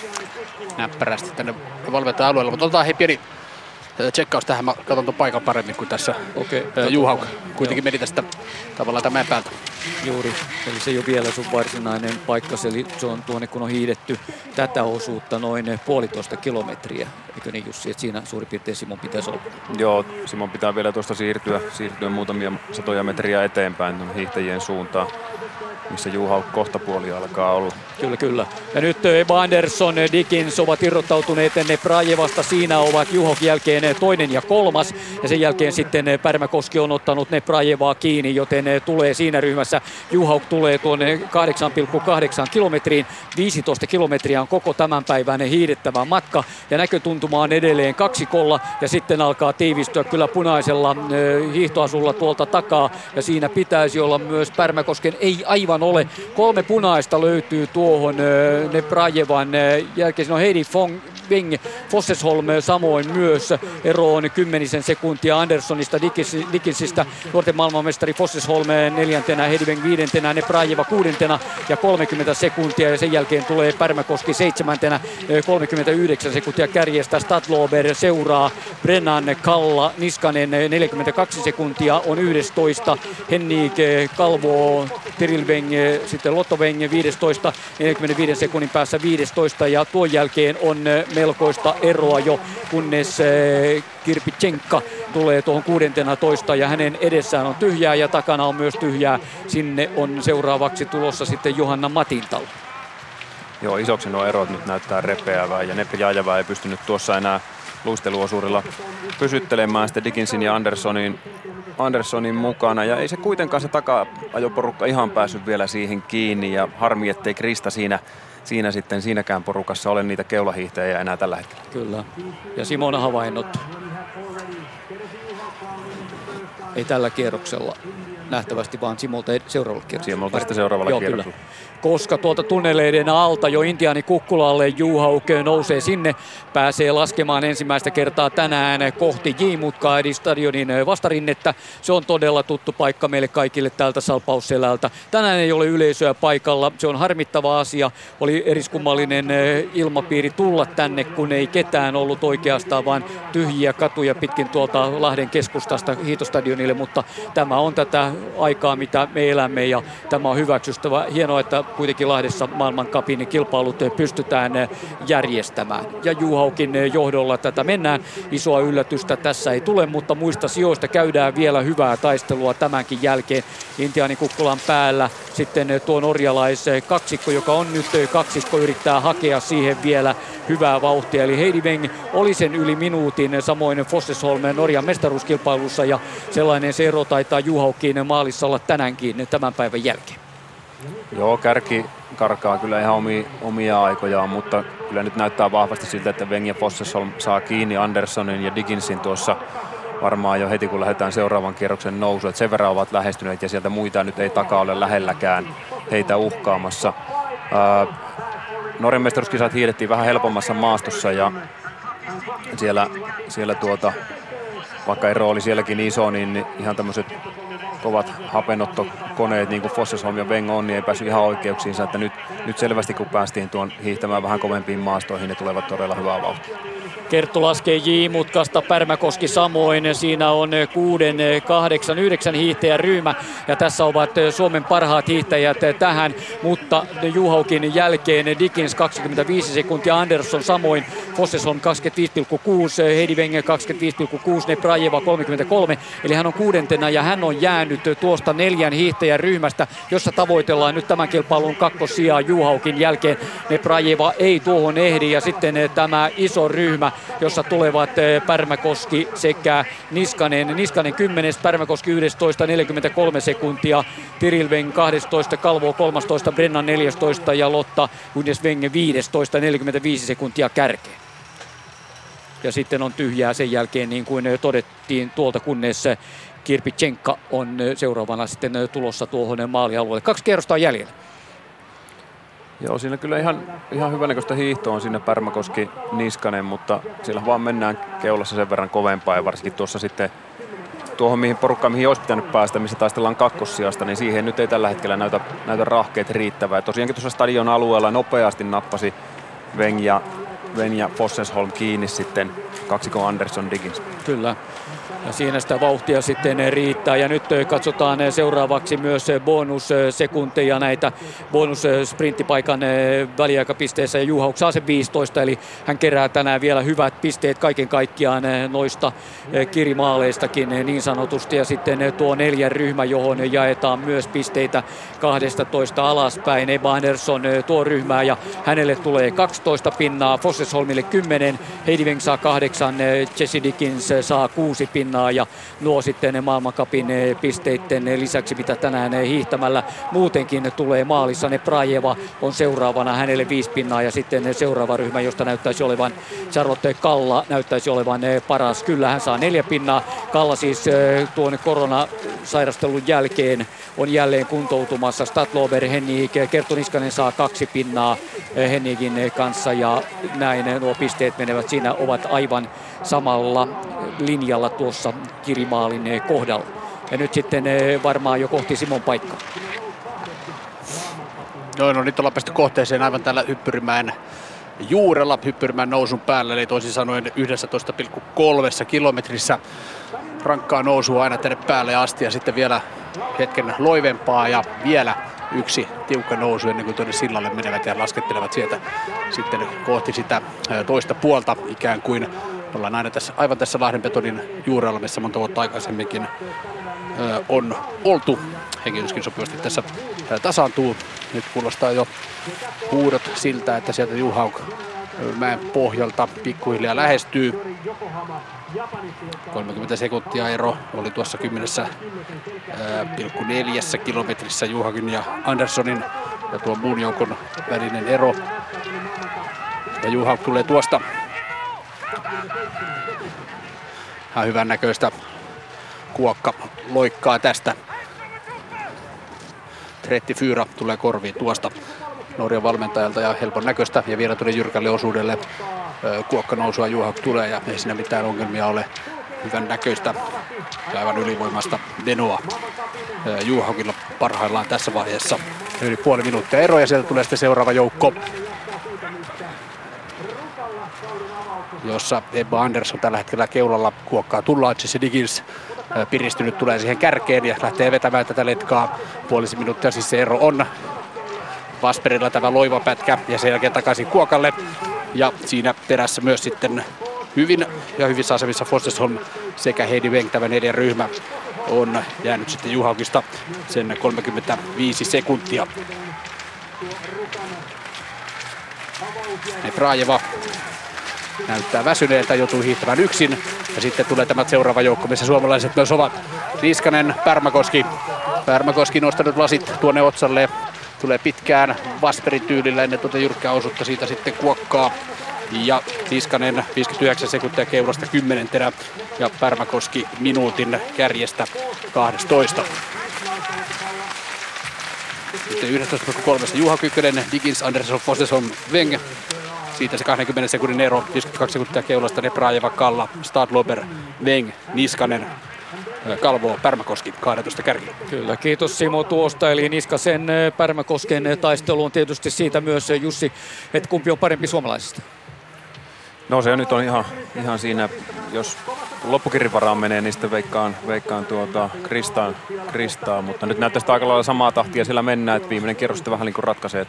näppärästi tänne valmentajan alueelle, mutta otetaan hei pieni tsekkaus tähän, mä katson tuon paikan paremmin kuin tässä. Okei. Juhauk kuitenkin meni tästä tavallaan tämän mäen päältä. Juuri, eli se ei ole vielä sun varsinainen paikka, eli se on tuonne kun on hiidetty tätä osuutta noin puolitoista kilometriä. Eikö niin Jussi, että siinä suurin piirtein Simon pitäisi olla? Joo, Simon pitää vielä tuosta siirtyä, siirtyä muutamia satoja metriä eteenpäin hiihtäjien suuntaan, missä Juhauk kohtapuoli alkaa olla. Kyllä, kyllä. Ja nyt Eba Andersson, Dickins ovat irrottautuneet Neprajevasta. Siinä ovat Juhauk jälkeen toinen ja kolmas. Ja sen jälkeen sitten Pärmäkoski on ottanut Neprajevaa kiinni, joten tulee siinä ryhmässä. Juhauk tulee tuonne kahdeksan pilkku kahdeksan kilometriin. viisitoista kilometriä on koko tämänpäiväinen hiihdettävä matka. Ja näkötuntuma on edelleen kaksikolla. Ja sitten alkaa tiivistyä kyllä punaisella hiihtoasulla tuolta takaa. Ja siinä pitäisi olla myös Pärmäkosken, ei aivan ole. Kolme punaista löytyy tuohon Neprajevan jälkeen. Siinä on Heidi Fong, Weng, Fossesholm samoin myös. Ero on kymmenisen sekuntia Anderssonista, Dickinsistä. Nuorten maailmanmestari Fossesholm neljäntenä, Heidi Weng viidentenä, Neprajeva kuudentena ja kolmekymmentä sekuntia. Ja sen jälkeen tulee Pärmäkoski seitsemäntenä, kolmekymmentäyhdeksän sekuntia kärjestä. Stadlober seuraa, Brennan, Kalla, Niskanen neljäkymmentäkaksi sekuntia on yksitoista. Henrik, Kalvo, Tyrell Weng, sitten Lotto Weng viisitoista, neljänkymmenenviiden sekunnin päässä viisitoista ja tuon jälkeen on melkoista eroa jo, kunnes Kirpitsenka tulee tuohon kuudentenatoista ja hänen edessään on tyhjää ja takana on myös tyhjää. Sinne on seuraavaksi tulossa sitten Johanna Matintalo. Joo, isoksi nuo erot nyt näyttää repeävää ja Neprajeva ei pystynyt tuossa enää luisteluosuudella pysyttelemään sitten Dickinsin ja Anderssonin, Anderssonin mukana. Ja ei se kuitenkaan se taka-ajoporukka ihan päässyt vielä siihen kiinni ja harmi, ettei Krista siinä, siinä sitten siinäkään porukassa ole niitä keulahiihtäjiä enää tällä hetkellä. Kyllä. Ja Simon havainnot. Ei tällä kierroksella nähtävästi, vaan Simolta seuraavalla kierroksella. Simolta sitten seuraavalla Joo, kierroksella. Kyllä. Koska tuolta tunneleiden alta jo Intiani Kukkulalle Juhauk nousee sinne, pääsee laskemaan ensimmäistä kertaa tänään kohti J-mutkaa eli stadionin vastarinnettä. Se on todella tuttu paikka meille kaikille täältä Salpausselältä. Tänään ei ole yleisöä paikalla, se on harmittava asia. Oli eriskummallinen ilmapiiri tulla tänne, kun ei ketään ollut oikeastaan, vaan tyhjiä katuja pitkin tuolta Lahden keskustasta hiihtostadionille, mutta tämä on tätä aikaa, mitä me elämme ja tämä on hyväksyttävä. Hienoa, että kuitenkin Lahdessa maailmancupin kilpailut pystytään järjestämään. Ja Juhaukin johdolla tätä mennään. Isoa yllätystä tässä ei tule, mutta muista sijoista käydään vielä hyvää taistelua tämänkin jälkeen. Intiani Kukkulan päällä sitten tuo norjalais kaksikko, joka on nyt kaksikko, yrittää hakea siihen vielä hyvää vauhtia. Eli Heidi Weng oli sen yli minuutin, samoin Fossesholm Norjan mestaruuskilpailussa ja sellainen se ero taitaa Juhaukin maalissa olla tänäänkin tämän päivän jälkeen. Joo, kärki karkaa kyllä ihan omia, omia aikojaan, mutta kyllä nyt näyttää vahvasti siltä, että Weng ja Fossesholm saa kiinni Anderssonin ja Dickinsin tuossa varmaan jo heti, kun lähdetään seuraavan kierroksen nousu. Että sen verran ovat lähestyneet ja sieltä muita nyt ei takaa ole lähelläkään heitä uhkaamassa. Ää, Norjan mestaruuskisat hiidettiin vähän helpommassa maastossa ja siellä, siellä tuota, vaikka ero oli sielläkin iso, niin ihan tämmöiset kovat hapenottokoneet, niin kuin Fossesholm ja Weng on, niin ei päässyt ihan oikeuksiinsa, että nyt, nyt selvästi kun päästiin tuon hiihtämään vähän kovempiin maastoihin, ne tulevat todella hyvää vauhtia. Kerttu laskee J-mutkasta, Pärmäkoski samoin. Siinä on kuuden, kahdeksan, yhdeksän hiihtäjän ryhmä ja tässä ovat Suomen parhaat hiihtäjät tähän, mutta Juhaukin jälkeen Dickens kaksikymmentäviisi sekuntia, Andersson samoin, Fossesholm kaksikymmentäviisi pilkku kuusi, Heidi Weng kaksikymmentäviisi pilkku kuusi, Neprajeva kolmekymmentäkolme, eli hän on kuudentena ja hän on jäänyt tuosta neljän hiihtäjän ryhmästä, jossa tavoitellaan nyt tämän kilpailun kakkossijaa Juhaukin jälkeen. Neprajeva ei tuohon ehdi ja sitten tämä iso ryhmä, jossa tulevat Pärmäkoski sekä Niskanen. Niskanen kymmenen, Pärmäkoski yksitoista, neljäkymmentäkolme sekuntia, Tiril Weng kaksitoista, Kalvo kolmetoista, Brennan neljätoista ja Lotta Gundes-Weng viisitoista, neljäkymmentäviisi sekuntia kärkeen. Ja sitten on tyhjää sen jälkeen, niin kuin todettiin tuolta, kunnes Kirpitsenka on seuraavana sitten tulossa tuohon maalialueelle. Kaksi kierrosta on jäljellä. Joo, siinä kyllä ihan, ihan hyvänäköistä hiihtoa on siinä Pärmäkoski Niskanen, mutta siellä vaan mennään keulassa sen verran kovempaa ja varsinkin tuossa sitten tuohon mihin porukkaan, mihin olisi pitänyt päästä, missä taistellaan kakkossijasta, niin siihen nyt ei tällä hetkellä näytä, näytä rahkeet riittävää. Ja tosiaankin tuossa stadion alueella nopeasti nappasi Weng ja, Weng ja Fossesholm kiinni sitten kaksikon Andersson Dickens. Kyllä. Ja siinä sitä vauhtia sitten riittää. Ja nyt katsotaan seuraavaksi myös bonussekunteja näitä bonussprintipaikan väliaikapisteessä. Ja Juhauk saa sen viisitoista, eli hän kerää tänään vielä hyvät pisteet kaiken kaikkiaan noista kirimaaleista,kin niin sanotusti. Ja sitten tuo neljän ryhmä, johon jaetaan myös pisteitä kaksitoista alaspäin. Ebba Andersson tuo ryhmää ja hänelle tulee kaksitoista pinnaa, Fossesholmille kymmenen, Heidi Weng saa kahdeksan, Jesse Dickens saa kuusi pinnaa. Ja nuo sitten maailmancupin pisteiden lisäksi, mitä tänään hiihtämällä muutenkin tulee maalissa. Neprajeva on seuraavana, hänelle viisi pinnaa ja sitten seuraava ryhmä, josta näyttäisi olevan Charlotte Kalla, näyttäisi olevan paras. Kyllä hän saa neljä pinnaa. Kalla siis tuon koronasairastelun jälkeen on jälleen kuntoutumassa. Stadlober, Hennig, Kerttu Niskanen saa kaksi pinnaa Hennigin kanssa ja näin nuo pisteet menevät siinä, ovat aivan samalla linjalla tuossa kirimaalin kohdalla. Ja nyt sitten varmaan jo kohti Simon paikkaa. No, no nyt ollaan päästy kohteeseen aivan tällä Hyppyrimäen juurella, Hyppyrimäen nousun päällä, eli toisin sanoen yksitoista pilkku kolme kilometrissä. Rankkaa nousua aina tänne päälle asti ja sitten vielä hetken loivempaa ja vielä yksi tiukka nousu ennen kuin tuonne sillalle menevät ja laskettelevat sieltä sitten kohti sitä toista puolta, ikään kuin ollaan aina tässä, aivan tässä Lahdenbetonin juurella, missä monta vuotta aikaisemminkin ö, on oltu. Hengityskin sopivasti tässä ö, tasaantuu. Nyt kuulostaa jo huudot siltä, että sieltä Juhauk mäen pohjalta pikkuhiljaa lähestyy. kolmekymmentä sekuntia ero oli tuossa kymmenen pilkku neljä kilometrissä Juhaukin ja Anderssonin ja tuon muun joukon välinen ero. Ja Juhauk tulee tuosta. Ihan hyvän näköistä kuokka loikkaa tästä. Tretti Fyra tulee korviin tuosta Norjan valmentajalta ja helpon näköistä ja vielä tuonne jyrkälle osuudelle kuokka nousua Juhauk tulee ja ei siinä mitään ongelmia ole. Hyvän näköistä ja aivan ylivoimasta menoa Juhaukilla parhaillaan tässä vaiheessa. Yli puoli minuuttia ero ja sieltä tulee sitten seuraava joukko, jossa Ebba Andersson tällä hetkellä keulalla kuokkaa tullaan. Jesse Dickens piristynyt tulee siihen kärkeen ja lähtee vetämään tätä letkaa. Puolisen minuuttia siis se ero on. Vasperilla tämä loiva pätkä ja sen jälkeen takaisin kuokalle. Ja siinä perässä myös sitten hyvin ja hyvissä asemissa Fossesholm sekä Heidi Weng, tämä neljän ryhmä, on jäänyt sitten Juhaukista sen kolmekymmentäviisi sekuntia. Neprajeva näyttää väsyneeltä, joutuu hiihtämään yksin. Ja sitten tulee tämä seuraava joukko, missä suomalaiset myös ovat. Niskanen, Pärmäkoski. Pärmäkoski nostanut lasit tuonne otsalle. Tulee pitkään Vasperin tyylillä ennen tuota jyrkkää osuutta, siitä sitten kuokkaa. Ja Niskanen viisikymmentäyhdeksän sekuntia keulasta kymmenentenä ja Pärmäkoski minuutin kärjestä kaksitoista. Sitten yksitoista pilkku kolme Juha Kykkönen, Diggins, Andersson, Fossesholm, Weng. Siitä se kaksikymmentä sekunnin ero, viisikymmentäkaksi sekuntia keulasta, Neprajeva, Kalla, Stadlober, Weng, Niskanen, Kalvo, Pärmäkoski, kaksitoista kärki. Kyllä, kiitos Simo tuosta. Eli Niskasen, Pärmäkosken taistelu on tietysti siitä myös, Jussi, että kumpi on parempi suomalaisista? No se nyt on ihan, ihan siinä, jos loppukirjan varaan menee, niin sitten veikkaan, veikkaan tuota Kristaan, Kristaa, mutta nyt näyttäisi aika lailla samaa tahtia siellä mennään, että viimeinen kierros sitten vähän niin kuin ratkaisee.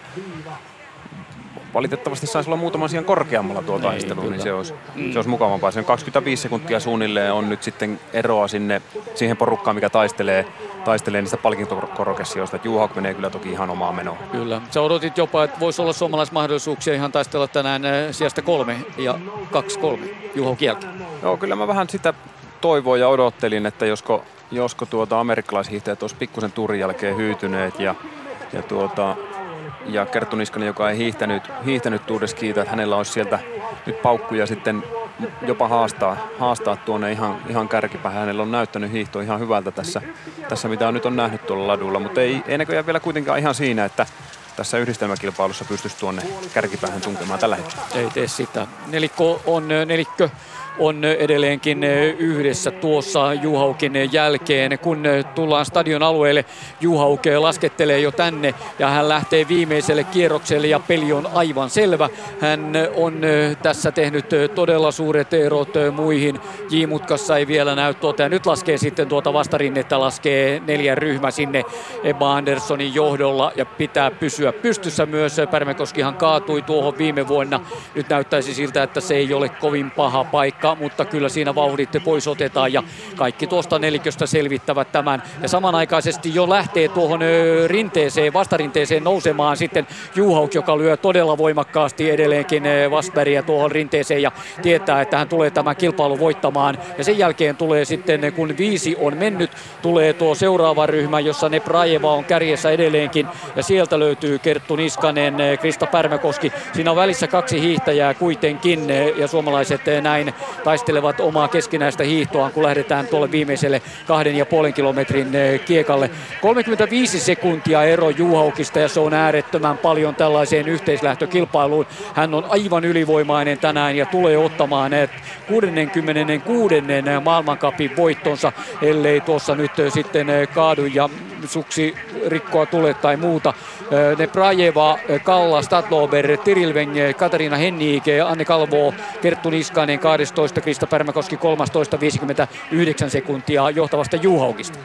Valitettavasti saisi olla muutaman sijaan korkeammalla tuo taistelu, niin se olisi, mm. se olisi mukavampaa. Se on kaksikymmentäviisi sekuntia suunnilleen on nyt sitten eroa sinne, siihen porukkaan, mikä taistelee, taistelee niistä palkintokorokessioista. Juhak menee kyllä toki ihan omaa menoa. Kyllä. Sä odotit jopa, että voisi olla suomalaismahdollisuuksia ihan taistella tänään sijasta kolme ja kaksi kolme Juhak jälkeen. Joo, kyllä mä vähän sitä toivoin ja odottelin, että josko, josko tuota amerikkalaishiihtäjät olisi pikkusen turin jälkeen hyytyneet ja, ja tuota... Ja Kerttu Niskanen, joka ei hiihtänyt, hiihtänyt Tour de Skita, että hänellä olisi sieltä nyt paukkuja sitten jopa haastaa, haastaa tuonne ihan, ihan kärkipäähän. Hänellä on näyttänyt hiihto ihan hyvältä tässä, tässä mitä on nyt on nähnyt tuolla ladulla, mutta ei, ei näköjään vielä kuitenkaan ihan siinä, että tässä yhdistelmäkilpailussa pystyisi tuonne kärkipäähän tunkemaan tällä hetkellä. Ei tee sitä. Nelikko on, nelikkö on edelleenkin yhdessä tuossa Juhaukin jälkeen. Kun tullaan stadion alueelle, Juhauk laskettelee jo tänne ja hän lähtee viimeiselle kierrokselle ja peli on aivan selvä. Hän on tässä tehnyt todella suuret erot muihin. J-mutkassa ei vielä näy tuota. Ja nyt laskee sitten tuota vastarinnettä, laskee neljän ryhmä sinne Ebba Anderssonin johdolla ja pitää pysyä pystyssä myös. Pärmäkoskihan kaatui tuohon viime vuonna. Nyt näyttäisi siltä, että se ei ole kovin paha paikka, mutta kyllä siinä vauhdit pois otetaan ja kaikki tuosta neliköstä selvittävät tämän. Ja samanaikaisesti jo lähtee tuohon rinteeseen, vastarinteeseen nousemaan sitten Juhauk, joka lyö todella voimakkaasti edelleenkin Wastbergia tuohon rinteeseen ja tietää, että hän tulee tämän kilpailun voittamaan. Ja sen jälkeen tulee sitten, kun viisi on mennyt, tulee tuo seuraava ryhmä, jossa Neprajeva on kärjessä edelleenkin ja sieltä löytyy Kerttu Niskanen, Krista Pärmäkoski. Siinä on välissä kaksi hiihtäjää kuitenkin ja suomalaiset näin taistelevat omaa keskinäistä hiihtoaan, kun lähdetään tuolle viimeiselle kahden ja puolen kilometrin kiekalle. kolmekymmentäviisi sekuntia ero Juhaukista ja se on äärettömän paljon tällaiseen yhteislähtökilpailuun. Hän on aivan ylivoimainen tänään ja tulee ottamaan kuusikymmentäkuusi maailmancupin voittonsa, ellei tuossa nyt sitten kaadu ja suksi rikkoa tule tai muuta. Neprajeva, Kalla, Stadlober, Tirilveng, Katarina Hennig, Anne Kalvo, Kerttu Niskanen kaksitoista, Krista Pärmäkoski kolmetoista, viisikymmentäyhdeksän sekuntia johtavasta Juhaukista.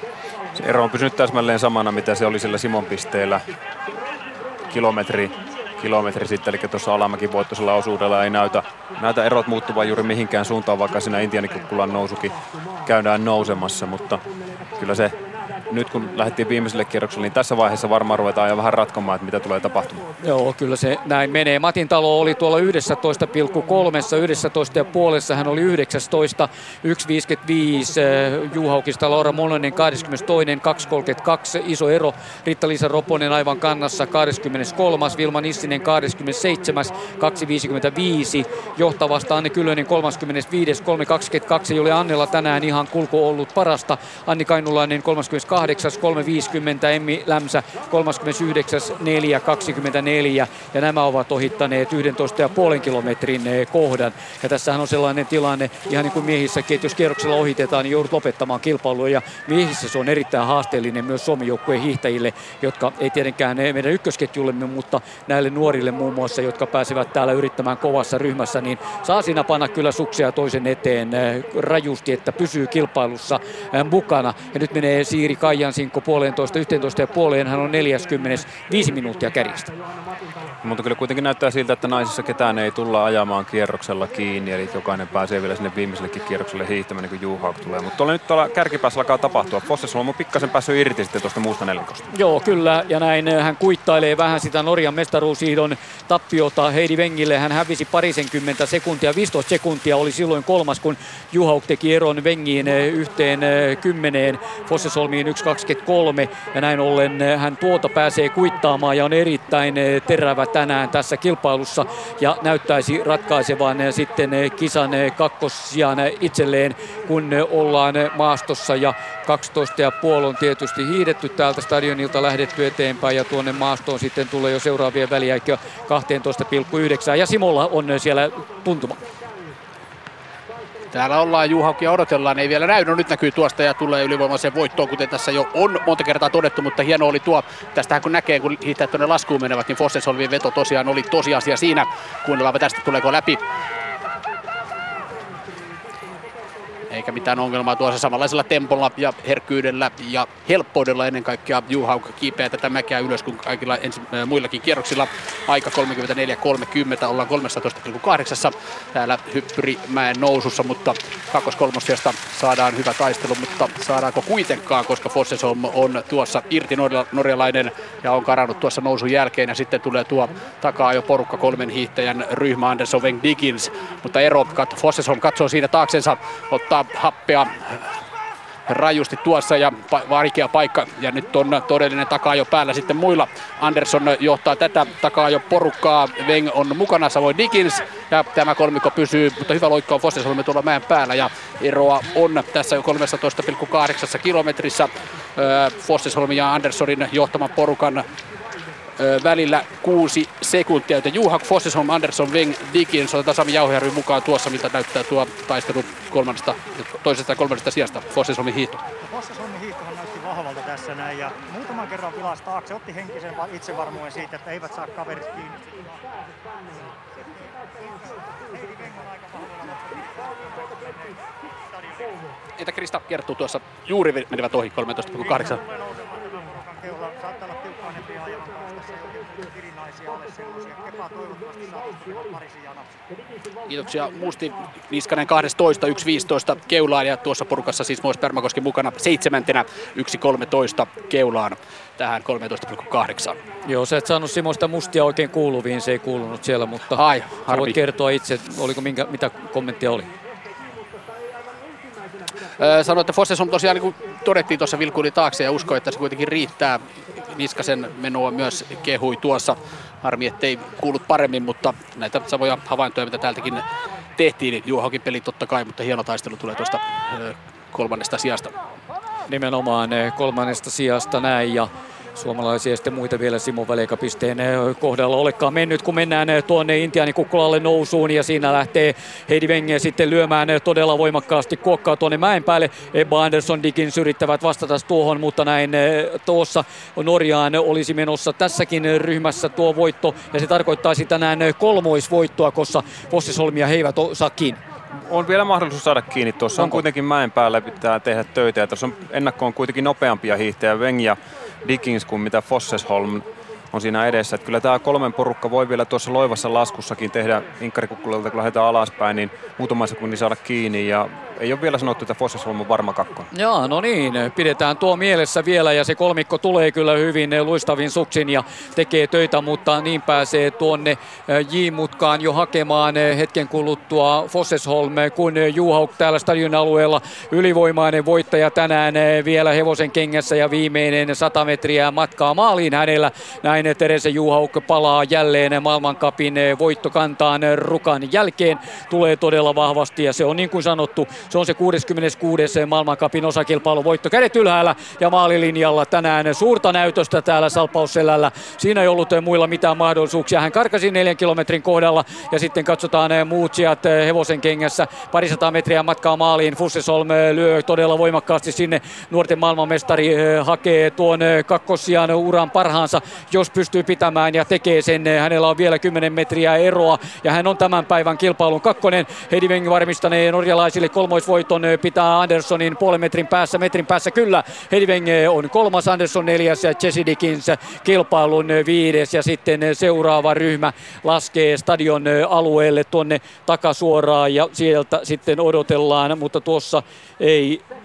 Se ero on pysynyt täsmälleen samana, mitä se oli sillä Simon pisteellä kilometri, kilometri sitten, eli tuossa Alamäkin voittoisella osuudella ei näytä, näytä erot muuttuvan juuri mihinkään suuntaan, vaikka siinä Intianikukkulan nousukin käydään nousemassa, mutta kyllä se nyt kun lähdettiin viimeiselle kierrokselle, niin tässä vaiheessa varmaan ruvetaan jo vähän ratkomaan, että mitä tulee tapahtumaan. Joo, kyllä se näin menee. Matin Talo oli tuolla yksitoista pilkku kolme, yksitoista pilkku viisi, hän oli yhdeksäntoista, yksi viisikymmentäviisi Juhaukista, Laura Mononen kaksikymmentäkaksi, kaksi kolmekymmentäkaksi, iso ero. Riitta-Liisa Roponen aivan kannassa kaksikymmentäkolme, Vilma Nissinen kaksikymmentäseitsemän, kaksi viisikymmentäviisi, johtavasta Anne Kyllönen kolmekymmentäviisi, kolme kaksikymmentäkaksi, jolle Annella tänään ihan kulku ollut parasta. Anni Kainulainen kolmekymmentäkahdeksan, kolme viisikymmentä, Emmi Lämsä kolmekymmentäyhdeksän, neljä kaksikymmentäneljä ja nämä ovat ohittaneet yksitoista pilkku viisi kilometrin kohdan. Ja tässähän on sellainen tilanne, ihan niin kuin miehissäkin, että jos kierroksella ohitetaan, niin joudut lopettamaan kilpailua ja miehissä se on erittäin haasteellinen myös Suomen joukkueen hiihtäjille, jotka ei tietenkään meidän ykkösketjullemme, mutta näille nuorille muun muassa, jotka pääsevät täällä yrittämään kovassa ryhmässä, niin saa siinä panna kyllä suksia toisen eteen rajusti, että pysyy kilpailussa mukana. Ja nyt menee Siiri Kaijansinkko puolentoista, yhteentoista ja puoleen, hän on neljäkymmentäviisi minuuttia kärjestä. Mutta kyllä kuitenkin näyttää siltä, että naisissa ketään ei tulla ajamaan kierroksella kiinni, eli jokainen pääsee vielä sinne viimeisellekin kierrokselle hiihtämään, niin kuin Juhauk tulee. Mutta tuolla nyt tuolla kärkipäässä alkaa tapahtua. Fossesholm on pikkasen päässyt irti sitten tuosta muusta nelikosta. Joo, kyllä, ja näin hän kuittailee vähän sitä Norjan mestaruusihdon tappiota Heidi Wengille. Hän hävisi parisenkymmentä sekuntia, viisitoista sekuntia oli silloin kolmas, kun Juhauk teki eron Wengiin yhteen kymmeneen, Fossesholmiin kaksikymmentäyksi kaksikymmentäkolme ja näin ollen hän tuota pääsee kuittaamaan ja on erittäin terävä tänään tässä kilpailussa ja näyttäisi ratkaisevan sitten kisan kakkossijan itselleen, kun ollaan maastossa ja kaksitoista pilkku viisi on tietysti hiidetty täältä stadionilta, lähdetty eteenpäin ja tuonne maastoon sitten tulee jo seuraavien väliäikö kaksitoista pilkku yhdeksän ja Simolla on siellä tuntuma. Täällä ollaan Juhaukia odotellaan, ei vielä näy. No nyt näkyy tuosta ja tulee ylivoimaiseen voittoon, kuten tässä jo on monta kertaa todettu, mutta hieno oli tuo. Tästähän kun näkee, kun hiihtäjät tuonne laskuun menevät, niin Fossesholmin veto tosiaan oli tosiasia siinä. Kuunnellaan tästä, tuleeko läpi. Eikä mitään ongelmaa tuossa samanlaisella tempolla ja herkkyydellä ja helppoudella ennen kaikkea Juhauk kiipeää tätä mäkeä ylös kuin kaikilla ensi, äh, muillakin kierroksilla. Aika kolmekymmentäneljä kolmekymmentä, ollaan kolmetoista pilkku kahdeksan täällä Hyppyrimäen nousussa, mutta kakkos-kolmossijasta saadaan hyvä taistelu, mutta saadaanko kuitenkaan, koska Fossesholm on tuossa irti norjalainen ja on karannut tuossa nousun jälkeen ja sitten tulee tuo takaa jo porukka kolmen hiihtäjän ryhmä Anderson Weng Diggins, mutta ero, Fossesholm katsoo siinä taaksensa, ottaa happea rajusti tuossa ja pa- vaikea paikka ja nyt on todellinen takaa jo päällä sitten muilla. Anderson johtaa tätä takaa jo porukkaa, Weng on mukana, samoin Diggins ja tämä kolmikko pysyy, mutta hyvä loikka on Fossesholm tuolla mäen päällä ja eroa on tässä jo kolmetoista pilkku kahdeksan kilometrissä Fossesholmin ja Andersonin johtaman porukan välillä kuusi sekuntia, joten Juhak, Fossesholm, Anderson, Weng, Diggins, otetaan Sami Jauhojärvi mukaan tuossa, miltä näyttää tuo taistelu kolmannesta, toisesta ja kolmannesta sijasta, Fossesholmin hiihto. Fossesholmin hiihtohan näytti vahvalta tässä näin ja muutaman kerran vilasi taakse, otti henkisen itsevarmuuden siitä, että eivät saa kaverit kiinni. Entä Krista Kerttu tuossa juuri menivät ohi kolmetoista pilkku kahdeksan? Saattaa olla tiukkaanempia ajavan kanssa tässä jo kirinaisia alle sellaisia. Kepaa toivottavasti saa pari sijaa napsia. Kiitoksia Musti Niskanen kaksitoista yksi viisitoista keulaan ja tuossa porukassa siis myös Pärmäkoski mukana seitsemäntenä yksi kolmetoista keulaan tähän kolmetoista pilkku kahdeksan. Joo, sä et saanut Simosta Mustia oikein kuuluviin, se ei kuulunut siellä, mutta Ai, voit kertoa itse, oliko minkä, mitä kommenttia oli? Sanoin, että Fossesholm tosiaan niin kuin todettiin tuossa vilkuili taakse ja uskoi, että se kuitenkin riittää. Niskasen menoa myös kehui tuossa. Harmi, ettei kuullut paremmin, mutta näitä samoja havaintoja, mitä täältäkin tehtiin. Juhaukin peli totta kai, mutta hieno taistelu tulee tuosta kolmannesta sijasta. Nimenomaan kolmannesta sijasta näin ja suomalaisia ja sitten muita vielä Simon väliaikapisteen kohdalla olekaan mennyt, kun mennään tuonne Intiaanikukkulalle nousuun ja siinä lähtee Heidi Weng sitten lyömään todella voimakkaasti kuokkaa tuonne mäen päälle. Ebba Anderson Diggins yrittävät vastata tuohon, mutta näin tuossa Norjaan olisi menossa tässäkin ryhmässä tuo voitto ja se tarkoittaisi tänään kolmoisvoittoa, koska Fossesholmia he eivät saa kiinni. On vielä mahdollisuus saada kiinni. Tuossa on Onko? kuitenkin mäen päällä, pitää tehdä töitä ja tuossa on ennakkoon kuitenkin nopeampia hiihtäjä Weng ja Diggins kuin mitä Fossesholm on siinä edessä. Että kyllä tämä kolmen porukka voi vielä tuossa loivassa laskussakin tehdä Inkkarikukkulalta, kun lähdetään alaspäin, niin muutaman sekunnin saada kiinni ja ei ole vielä sanottu, että Fossesholm on varma kakkonen. Jaa, no niin, pidetään tuo mielessä vielä ja se kolmikko tulee kyllä hyvin luistavin suksin ja tekee töitä, mutta niin pääsee tuonne J-mutkaan jo hakemaan hetken kuluttua Fossesholm, kun Juhauk täällä stadion alueella ylivoimainen voittaja tänään vielä hevosen kengässä ja viimeinen sata metriä matkaa maaliin hänellä. Näin Terese Juhauk palaa jälleen maailmancupin voittokantaan Rukan jälkeen, tulee todella vahvasti ja se on niin kuin sanottu, se on se kuudeskymmeneskuudes maailmancupin osakilpailu voitto. Kädet ylhäällä ja maalilinjalla tänään suurta näytöstä täällä Salpausselällä. Siinä ei ollut muilla mitään mahdollisuuksia. Hän karkasi neljän kilometrin kohdalla ja sitten katsotaan muut sijat hevosen kengässä. Parisataa metriä matkaa maaliin. Fossesholm lyö todella voimakkaasti sinne. Nuorten maailmanmestari hakee tuon kakkossijan uran parhaansa, jos pystyy pitämään ja tekee sen. Hänellä on vielä kymmenen metriä eroa ja hän on tämän päivän kilpailun kakkonen. Heidi Weng varmistanee norjalaisille kolmoisvoiton, pitää Andersonin puolen metrin päässä, metrin päässä kyllä. Heidi Weng on kolmas, Anderson neljäs ja Jesse Diggins kilpailun viides ja sitten seuraava ryhmä laskee stadion alueelle tuonne takasuoraan ja sieltä sitten odotellaan, mutta tuossa ei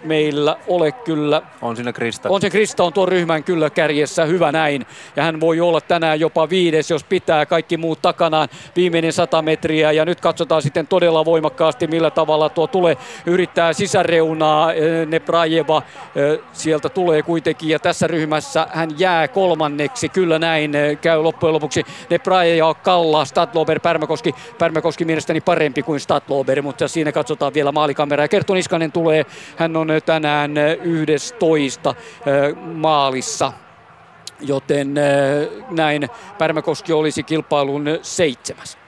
meillä ole kyllä. On siinä Krista. On se Krista on tuon ryhmän kyllä kärjessä, hyvä näin. Ja hän voi olla tänään jopa viides, jos pitää kaikki muut takanaan. Viimeinen sata metriä ja nyt katsotaan sitten todella voimakkaasti, millä tavalla tuo tulee. Yrittää sisäreunaa, Neprajeva sieltä tulee kuitenkin ja tässä ryhmässä hän jää kolmanneksi. Kyllä näin käy loppujen lopuksi. Neprajeva, Kalla, Stadlober, Pärmäkoski. Pärmäkoski mielestäni parempi kuin Stadlober, mutta siinä katsotaan vielä maalikamera. Ja Kerttu Niskanen tulee, hän on tänään yhdestoista maalissa, joten näin Pärmäkoski olisi kilpailun seitsemäs.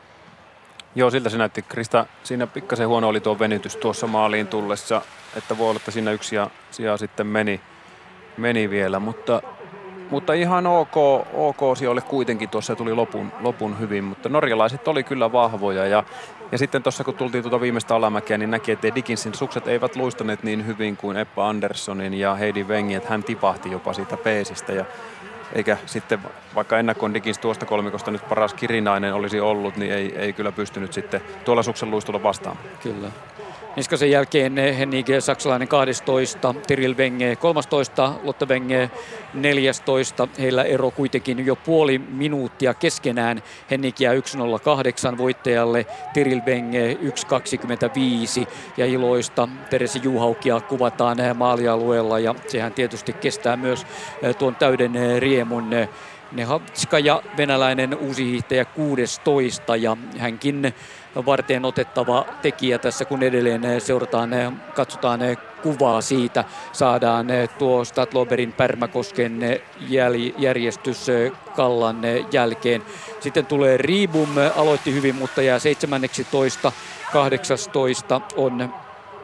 Joo, siltä se näytti. Krista, siinä pikkasen huono oli tuo venytys tuossa maaliin tullessa, että voi olla, että siinä yksi sija sitten meni, meni vielä, mutta, mutta ihan ok, ok sijoille kuitenkin tuossa tuli lopun, lopun hyvin, mutta norjalaiset oli kyllä vahvoja ja, ja sitten tuossa kun tultiin tuota viimeistä alamäkeä, niin näki, että Dickinsin sukset eivät luistaneet niin hyvin kuin Eppa Anderssonin ja Heidi Wengi, että hän tipahti jopa siitä peesistä ja eikä sitten, vaikka ennakkoon Dickins tuosta kolmikosta nyt paras Kirinainen olisi ollut, niin ei, ei kyllä pystynyt sitten tuolla suksen luistolla vastaan. Kyllä. Niskasen jälkeen Henning saksalainen kaksitoista, Tiril Wenge kolmetoista, Lotte Wenge neljätoista. Heillä ero kuitenkin jo puoli minuuttia keskenään. Henning jää yksi nolla kahdeksan voittajalle, Tiril Wenge yksi kaksikymmentäviisi. Ja iloista Teresi Juhaukia kuvataan maalialueella ja sehän tietysti kestää myös tuon täyden riemun. Nehavtska, venäläinen uusi hiihtäjä kuusitoista ja hänkin varteen otettava tekijä tässä, kun edelleen seurataan, katsotaan kuvaa siitä, saadaan tuo Stadloberin, Pärmäkosken järjestys Kallan jälkeen. Sitten tulee Ribum, aloitti hyvin, mutta jää seitsemäntoista, kahdeksantoista on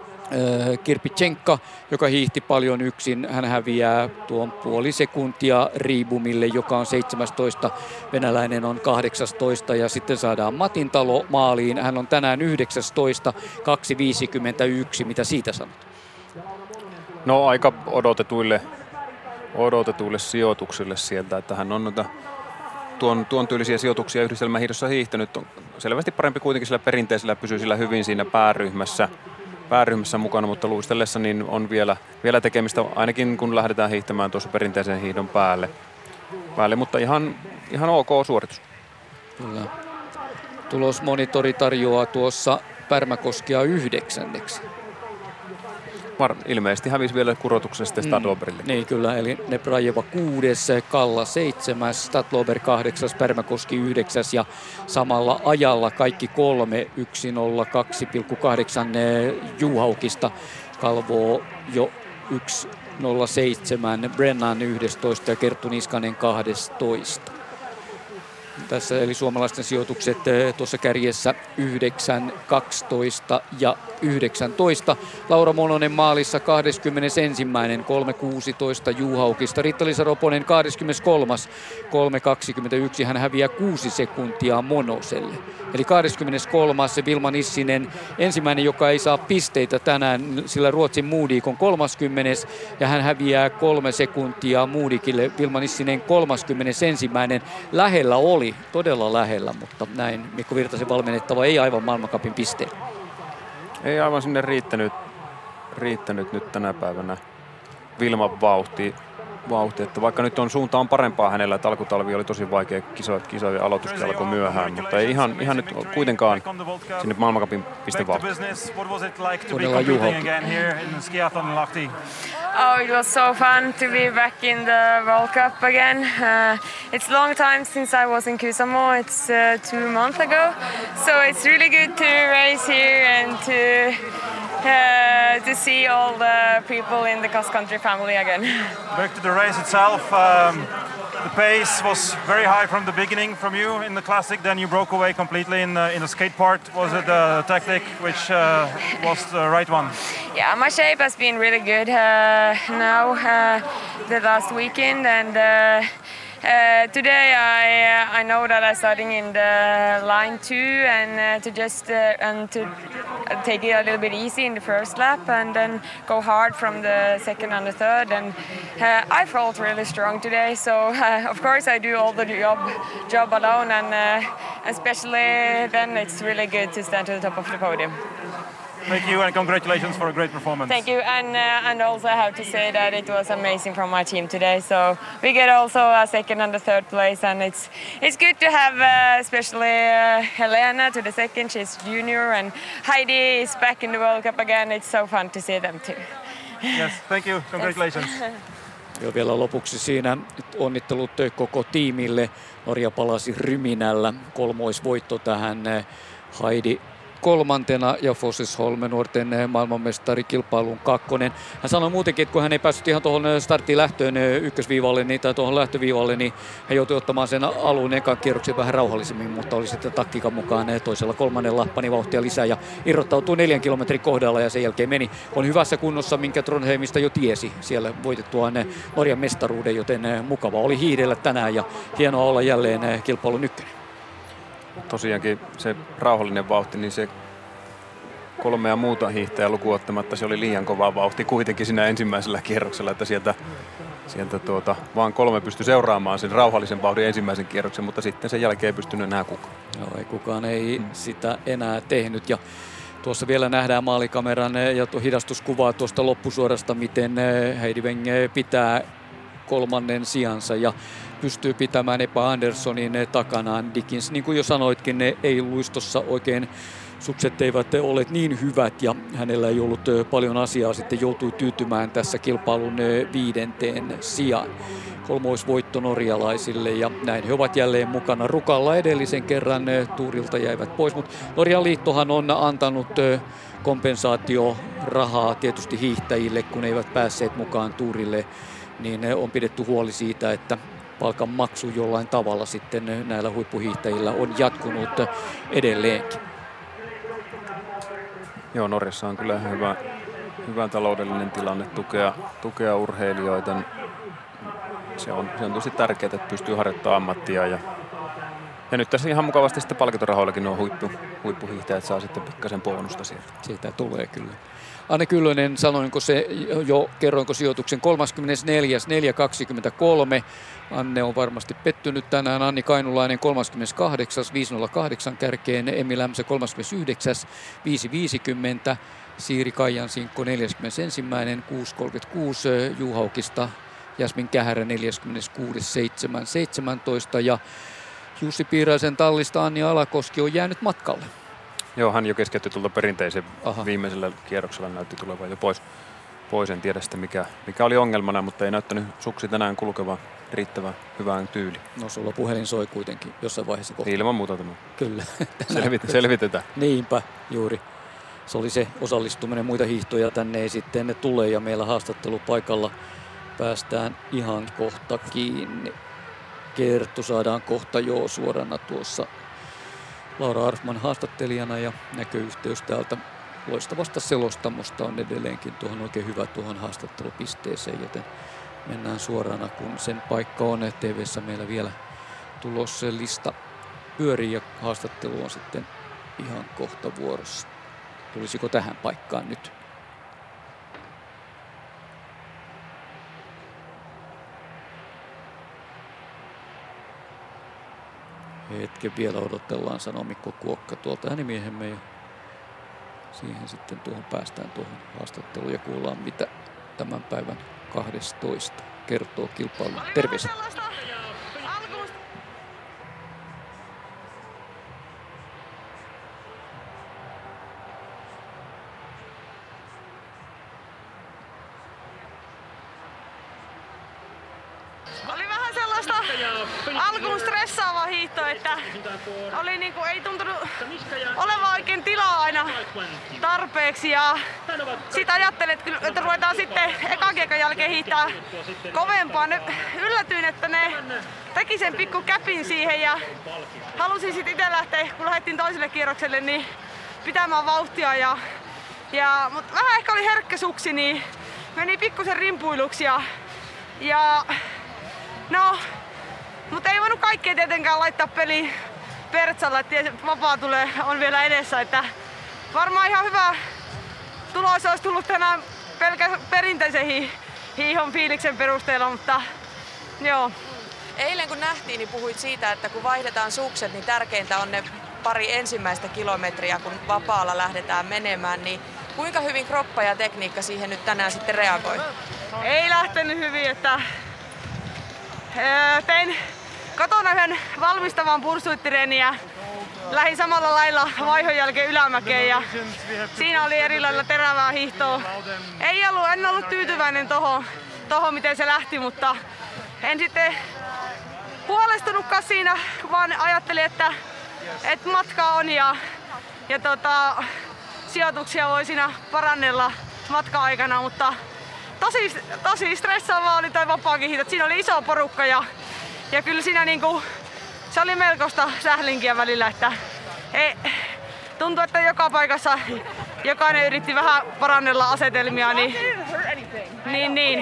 Kirpitsenka, joka hiihti paljon yksin. Hän häviää tuon puoli sekuntia Ribumille, joka on seitsemäntoista. Venäläinen on kahdeksantoista ja sitten saadaan Matintalo maaliin. Hän on tänään yhdeksäntoista, kaksi viisikymmentäyksi. Mitä siitä sanot? No aika odotetuille, odotetuille sijoituksille sieltä, että hän on noita tuon, tuon tyylisiä sijoituksia yhdistelmähiihdossa hiihtänyt. On selvästi parempi kuitenkin sillä perinteisellä, pysyy sillä hyvin siinä pääryhmässä. pääryhmässä mukana, mutta luistellessa niin on vielä, vielä tekemistä, ainakin kun lähdetään hiihtämään tuossa perinteisen hiihdon päälle. päälle mutta ihan, ihan ok suoritus. Kyllä. Tulosmonitori tarjoaa tuossa Pärmäkoskia yhdeksänneksi. Var, ilmeisesti hävisi vielä kurotuksen sitten Stadloberille. Mm, niin kyllä, eli Neprajeva kuudes, Kalla seitsemäs, Stadlober kahdeksas, Pärmäkoski yhdeksäs ja samalla ajalla kaikki kolme, yksi nolla kaksi pilkku kahdeksan Juhaukista kalvoo jo yksi nolla seitsemän, Brennan yksitoista ja Kerttu Niskanen kaksitoista. Tässä eli suomalaisten sijoitukset tuossa kärjessä yhdeksän, kaksitoista ja yhdeksäntoista. Laura Mononen maalissa kaksikymmentäyksi, kolme kuusitoista Juhaukista. Riitta-Liisa Roponen kaksikymmentäkolme, kolme kaksikymmentäyksi. Hän häviää kuusi sekuntia Monoselle. Eli kaksikymmentäkolme Vilma Nissinen, ensimmäinen, joka ei saa pisteitä tänään, sillä Ruotsin Moodik on kolmaskymmenes ja hän häviää kolme sekuntia Moodikille. Vilma Nissinen kolmaskymmentäyksi. Lähellä oli, todella lähellä, mutta näin Mikko Virtasen valmennettava ei aivan maailmancupin pisteen. Ei aivan sinne riittänyt, riittänyt nyt tänä päivänä Vilman vauhti, vauhti, että vaikka nyt on suunta on parempaa hänellä, että alkutalvi oli tosi vaikea kisoja, kisojen aloitusta alkoi myöhään, mutta ei ihan, ihan nyt kuitenkaan sinne maailmancupin pistevauhtiin. Todella Juhauki. Oh, it was so fun to be back in the World Cup again. Uh, it's a long time since I was in Kuusamo. It's uh, two months ago. So it's really good to race here and to uh, to see all the people in the cross-country family again. Back to the race itself. Um, the pace was very high from the beginning from you in the classic. Then you broke away completely in the, in the skate part. Was it the tactic which uh, was the right one? Yeah, my shape has been really good uh, now uh, the last weekend, and uh, uh, today I uh, I know that I'm starting in the line two, and uh, to just uh, and to take it a little bit easy in the first lap, and then go hard from the second and the third. And uh, I felt really strong today, so uh, of course I do all the job job alone, and uh, especially then it's really good to stand to the top of the podium. Thank you and congratulations for a great performance. Thank you, and uh, and also I have to say that it was amazing from my team today. So we get also a second and a third place, and it's it's good to have uh, especially uh, Helena to the second. She's junior, and Heidi is back in the World Cup again. It's so fun to see them too. Yes, thank you. Congratulations. Jo vielä lopuksi siinä onnittelut koko tiimille. Norja palasi ryminällä. Kolmoisvoitto tähän. Heidi kolmantena ja Fossesholm nuorten maailmanmestarikilpailun kakkonen. Hän sanoi muutenkin, että kun hän ei päässyt ihan tuohon starttiin lähtöön ykkösviivalle niin, tai tuohon lähtöviivalle, niin hän joutui ottamaan sen alun ekan kierroksen vähän rauhallisemmin, mutta oli sitten taktiikan mukaan toisella kolmannella pani vauhtia lisää ja irrottautui neljän kilometrin kohdalla ja sen jälkeen meni. On hyvässä kunnossa, minkä Trondheimista jo tiesi siellä voitettuaan Norjan mestaruuden, joten mukava oli hiihdellä tänään ja hienoa olla jälleen kilpailun ykkönen. Tosiaankin se rauhallinen vauhti, niin se kolmea muuta hiihtäjää lukuun ottamatta se oli liian kova vauhti kuitenkin siinä ensimmäisellä kierroksella, että sieltä, sieltä tuota, vaan kolme pystyi seuraamaan sen rauhallisen vauhdin ensimmäisen kierroksen, mutta sitten sen jälkeen ei pystynyt enää kukaan. Joo, ei kukaan ei sitä enää tehnyt ja tuossa vielä nähdään maalikameran ja hidastuskuvaa tuosta loppusuorasta, miten Heidi Weng pitää kolmannen sijansa ja pystyy pitämään Epa Anderssonin takanaan. Dickens, niin kuin jo sanoitkin, ne ei luistossa oikein, sukset eivät ole niin hyvät ja hänellä ei ollut paljon asiaa, sitten joutui tyytymään tässä kilpailun viidenteen sijaan. Kolmoisvoitto norjalaisille ja näin he ovat jälleen mukana. Rukalla edellisen kerran tuurilta jäivät pois, mutta Norjan liittohan on antanut kompensaatiorahaa tietysti hiihtäjille, kun eivät päässeet mukaan tuurille, niin on pidetty huoli siitä, että palkan maksu jollain tavalla sitten näillä huippuhiihtäjillä on jatkunut edelleenkin. Joo, Norjassa on kyllä hyvä, hyvä taloudellinen tilanne tukea, tukea urheilijoita. Se on, se on tosi tärkeää, että pystyy harjoittamaan ammattia. Ja, ja nyt tässä ihan mukavasti sitten palkintorahoillakin nuo huippu, huippuhiihtäjät saa sitten pikkasen bonusta sieltä. Siitä tulee kyllä. Anne Kyllönen, sanoinko se jo, kerroinko sijoituksen kolmaskymmenesneljäs neljä kaksikymmentäkolme. Anne on varmasti pettynyt tänään. Anni Kainulainen kolmaskymmeneskahdeksas viisi nolla kahdeksan kärkeen. Emmi Lämsä kolmaskymmenesyhdeksäs viisi viisikymmentä. Siiri Kaijansinkko neljäskymmenesensimmäinen kuusi kolmekymmentäkuusi. Juhaukista Jasmin Kähärä neljäskymmeneskuudes seitsemän seitsemäntoista. Ja Jussi Piiraisen tallista Anni Alakoski on jäänyt matkalle. Joo, hän jo keskeytyi tuolta perinteisen Aha. viimeisellä kierroksella, näytti tulevan jo pois. pois. En tiedä sitten mikä, mikä oli ongelmana, mutta ei näyttänyt suksi tänään kulkeva riittävän hyvään tyyliin. No sulla puhelin soi kuitenkin jossain vaiheessa kohta. Ilman muuta tämä. Kyllä. Selvit, selvitetään. Niinpä, juuri. Se oli se osallistuminen, muita hiihtoja tänne ei sitten tule ja meillä haastattelu paikalla päästään ihan kohta kiinni. Kerttu saadaan kohta jo suorana tuossa Laura Arfman haastattelijana ja näköyhteys täältä loistavasta selostamosta on edelleenkin tuohon oikein hyvä tuohon haastattelupisteeseen, joten mennään suorana, kun sen paikka on. T V:ssä meillä vielä tulossa lista pyörii ja haastattelu on sitten ihan kohta vuorossa. Tulisiko tähän paikkaan nyt? Hetken vielä odotellaan, sanoo Mikko Kuokka tuolta äänimiehemme ja siihen sitten tuohon päästään tuohon haastatteluun ja kuullaan mitä tämän päivän kahdestoista kertoo kilpailun. Terveisiä! Alkuun stressaava hiihto, että oli niinku, ei tuntunut olevan oikein tilaa aina tarpeeksi ja sit ajattelin, että, kyllä, että ruvetaan sitten ekan kiekan jälkeen hiihtää kovempaa. Ne, yllätyin, että ne teki sen pikku käpin siihen ja halusin sit itse lähteä, kun lähdettiin toiselle kierrokselle, niin pitämään vauhtia ja, ja mutta vähän ehkä oli herkkä suksi, niin meni pikkusen rimpuiluksi ja, ja no, mutta ei voinut kaikkea tietenkään laittaa peliin Pertsalla, että vapaa tulee, on vielä edessä. Että varmaan ihan hyvä tulos olisi tullut tänään pelkä perinteisen hi- hiihon fiiliksen perusteella, mutta joo. Eilen kun nähtiin, niin puhuit siitä, että kun vaihdetaan sukset, niin tärkeintä on ne pari ensimmäistä kilometriä, kun vapaalla lähdetään menemään, niin kuinka hyvin kroppa ja tekniikka siihen nyt tänään sitten reagoi? Ei lähtenyt hyvin, että tein kotona yhden valmistavan pursuittireenin ja lähdin samalla lailla vaihon jälkeen ylämäkeen ja siinä oli eri lailla terävää hiihtoa. Ei ollut, en ollut tyytyväinen tohon, tohon miten se lähti, mutta en sitten huolestunutkaan siinä, vaan ajattelin, että, että matka on ja, ja tota, sijoituksia voi siinä parannella matka-aikana, mutta tosi, tosi stressaavaa oli toi vapaakin hiihto. Siinä oli iso porukka ja, ja kyllä siinä niinku, se oli melkoista sählinkiä välillä, että ei, tuntui, että joka paikassa jokainen yritti vähän parannella asetelmia, niin, niin, niin.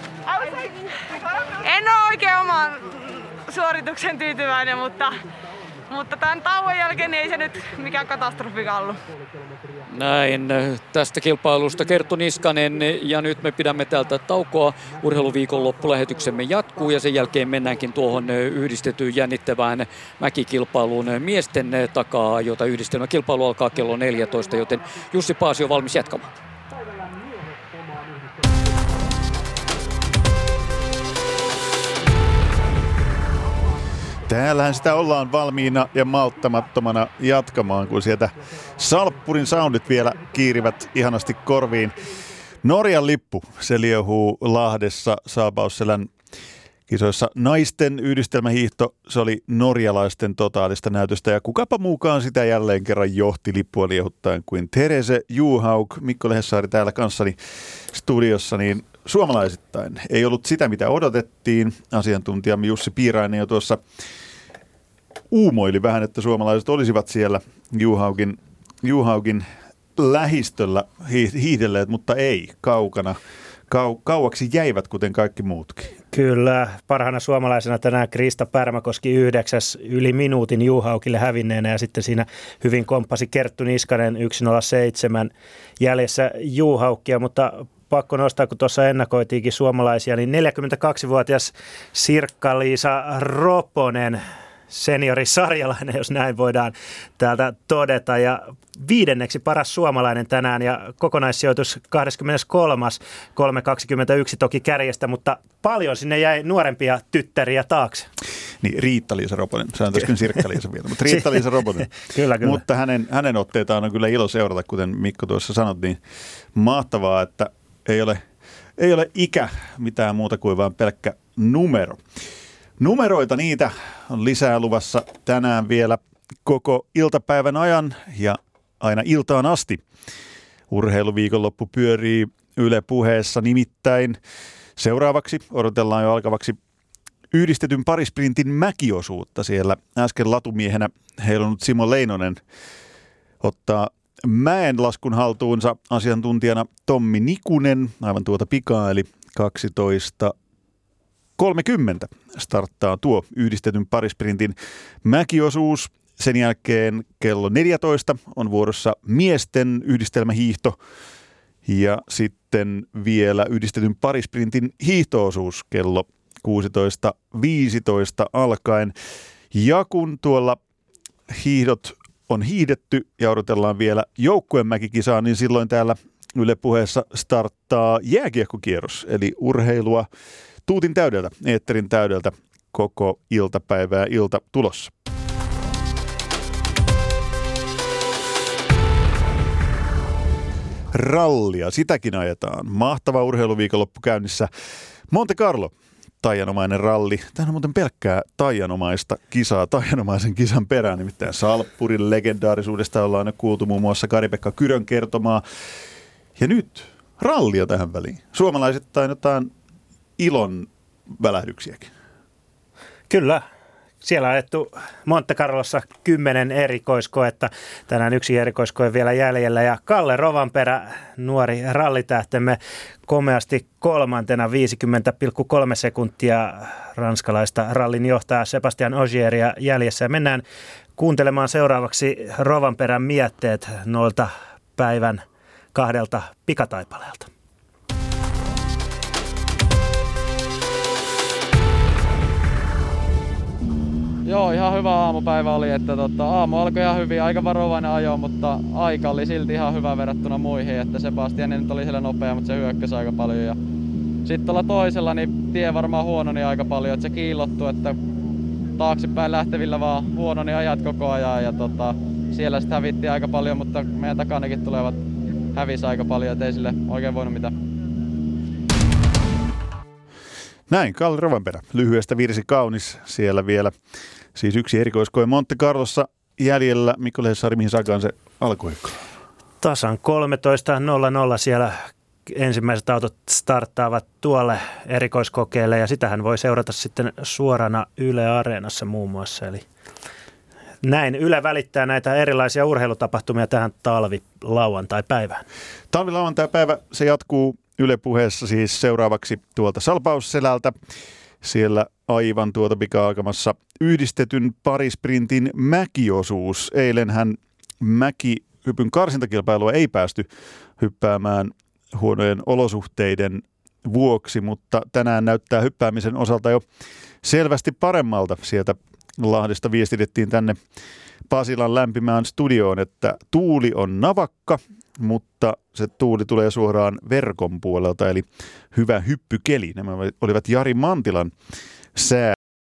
En ole oikein oman suorituksen tyytyväinen, mutta, mutta tämän tauon jälkeen niin ei se nyt mikään katastrofikaan ollut. Näin tästä kilpailusta Kerttu Niskanen ja nyt me pidämme täältä taukoa. Urheiluviikon loppulähetyksemme jatkuu ja sen jälkeen mennäänkin tuohon yhdistettyyn jännittävään mäkikilpailuun miesten takaa, jota yhdistelmäkilpailu alkaa kello neljätoista, joten Jussi Paasio valmis jatkamaan. Täällähän sitä ollaan valmiina ja malttamattomana jatkamaan, kun sieltä salppurin soundit vielä kiirivät ihanasti korviin. Norjan lippu, se liehuu Lahdessa Saabausselän kisoissa. Naisten yhdistelmähiihto, se oli norjalaisten totaalista näytöstä ja kukapa muukaan sitä jälleen kerran johti lippua liehuttaen kuin Therese Johaug. Mikko Lehessaari täällä kanssani studiossa, niin suomalaisittain ei ollut sitä, mitä odotettiin. Asiantuntijamme Jussi Piirainen jo tuossa uumoili vähän, että suomalaiset olisivat siellä Johaugin, Johaugin lähistöllä hiihdelleet, mutta ei kaukana. Kau, kauaksi jäivät, kuten kaikki muutkin. Kyllä, parhaana suomalaisena tänään Krista Pärmäkoski yhdeksäs yli minuutin Johaugille hävinneenä ja sitten siinä hyvin komppasi Kerttu Niskanen yksi nolla seitsemän jäljessä Johaugia, mutta pakko nostaa, kun tuossa ennakoitiinkin suomalaisia, niin neljäkymmentäkaksivuotias Sirkka-Liisa Roponen, seniorisarjalainen, jos näin voidaan täältä todeta, ja viidenneksi paras suomalainen tänään, ja kokonaissijoitus kahdeskymmeneskolmas kolme kaksikymmentäyksi toki kärjestä, mutta paljon sinne jäi nuorempia tyttäriä taakse. Niin, Riitta-Liisa Roponen, se on äsken Sirkka-Liisa vielä, mutta Riitta-Liisa Roponen. Kyllä, kyllä. Mutta hänen, hänen otteitaan on kyllä ilo seurata, kuten Mikko tuossa sanot, niin mahtavaa, että ei ole, ei ole ikä mitään muuta kuin vain pelkkä numero. Numeroita niitä on lisää luvassa tänään vielä koko iltapäivän ajan ja aina iltaan asti. Urheiluviikonloppu pyörii Yle Puheessa, nimittäin seuraavaksi odotellaan jo alkavaksi yhdistetyn parisprintin mäkiosuutta. Siellä äsken latumiehenä heilunut Simo Leinonen ottaa mäenlaskun haltuunsa, asiantuntijana Tommi Nikunen, aivan tuota pikaa, eli kaksitoista kolmekymmentä starttaa tuo yhdistetyn parisprintin mäkiosuus. Sen jälkeen kello neljätoista on vuorossa miesten yhdistelmähiihto ja sitten vielä yhdistetyn parisprintin hiihtoosuus kello kuusitoista viisitoista alkaen. Ja kun tuolla hiihdot on hiihdetty ja odotellaan vielä joukkuemäkikisaa, niin silloin täällä Yle Puheessa starttaa jääkiekkokierros, eli urheilua tuutin täydeltä, eetterin täydeltä koko iltapäivää ilta tulossa. Rallia, sitäkin ajetaan. Mahtava urheiluviikonloppu käynnissä. Monte Carlo, taianomainen ralli. Tämä on muuten pelkkää taianomaista kisaa, taianomaisen kisan perään. Nimittäin salppurin legendaarisuudesta ollaan jo kuultu muun muassa Kari-Pekka Kyrön kertomaa. Ja nyt rallia tähän väliin. Suomalaisittain jotain ilon välähdyksiäkin. Kyllä. Siellä on ajettu Monte Carlossa kymmenen erikoiskoetta. Tänään yksi erikoiskoe vielä jäljellä. Ja Kalle Rovanperä, nuori rallitähtemme, komeasti kolmantena viisikymmentä pilkku kolme sekuntia ranskalaista rallin johtaa Sebastian Ogieria jäljessä. Ja mennään kuuntelemaan seuraavaksi Rovanperän mietteet noilta päivän kahdelta pikataipaleelta. Joo, Joo, ihan hyvä aamupäivä oli, että tota, aamu alkoi ihan hyvin, aika varovainen ajo, mutta aika oli silti ihan hyvä verrattuna muihin, että Sebastian nyt oli siellä nopea, mutta se hyökkäsi aika paljon. Ja sitten tuolla toisella, niin tie varmaan huononi aika paljon, että se kiillottu, että taaksepäin lähtevillä vaan huononi ajat koko ajan ja tota, siellä sitten hävittiin aika paljon, mutta meidän takanakin tulevat hävisi aika paljon, et ei sille oikein voinut mitään. Näin, Kalle Rovanperä. Lyhyestä virsi kaunis siellä vielä. Siis yksi erikoiskoe Monte Carlossa jäljellä. Mikko Lehesari, mihin saakkaan se alkoi? Tasan kolmetoista nolla nolla siellä ensimmäiset autot starttaavat tuolle erikoiskokeelle ja sitähän voi seurata sitten suorana Yle Areenassa muun muassa. Eli näin Yle välittää näitä erilaisia urheilutapahtumia tähän talvi-lauantai-päivään. Talvi-lauantai-päivä, se jatkuu Yle Puheessa siis seuraavaksi tuolta Salpausselältä. Siellä aivan tuota pika alkamassa yhdistetyn parisprintin mäkiosuus. Eilenhän mäkihypyn karsintakilpailua ei päästy hyppäämään huonojen olosuhteiden vuoksi, mutta tänään näyttää hyppäämisen osalta jo selvästi paremmalta. Sieltä Lahdesta viestitettiin tänne Pasilan lämpimään studioon, että tuuli on navakka, mutta se tuuli tulee suoraan verkon puolelta, eli hyvä hyppykeli. Nämä olivat Jari Mantilan sää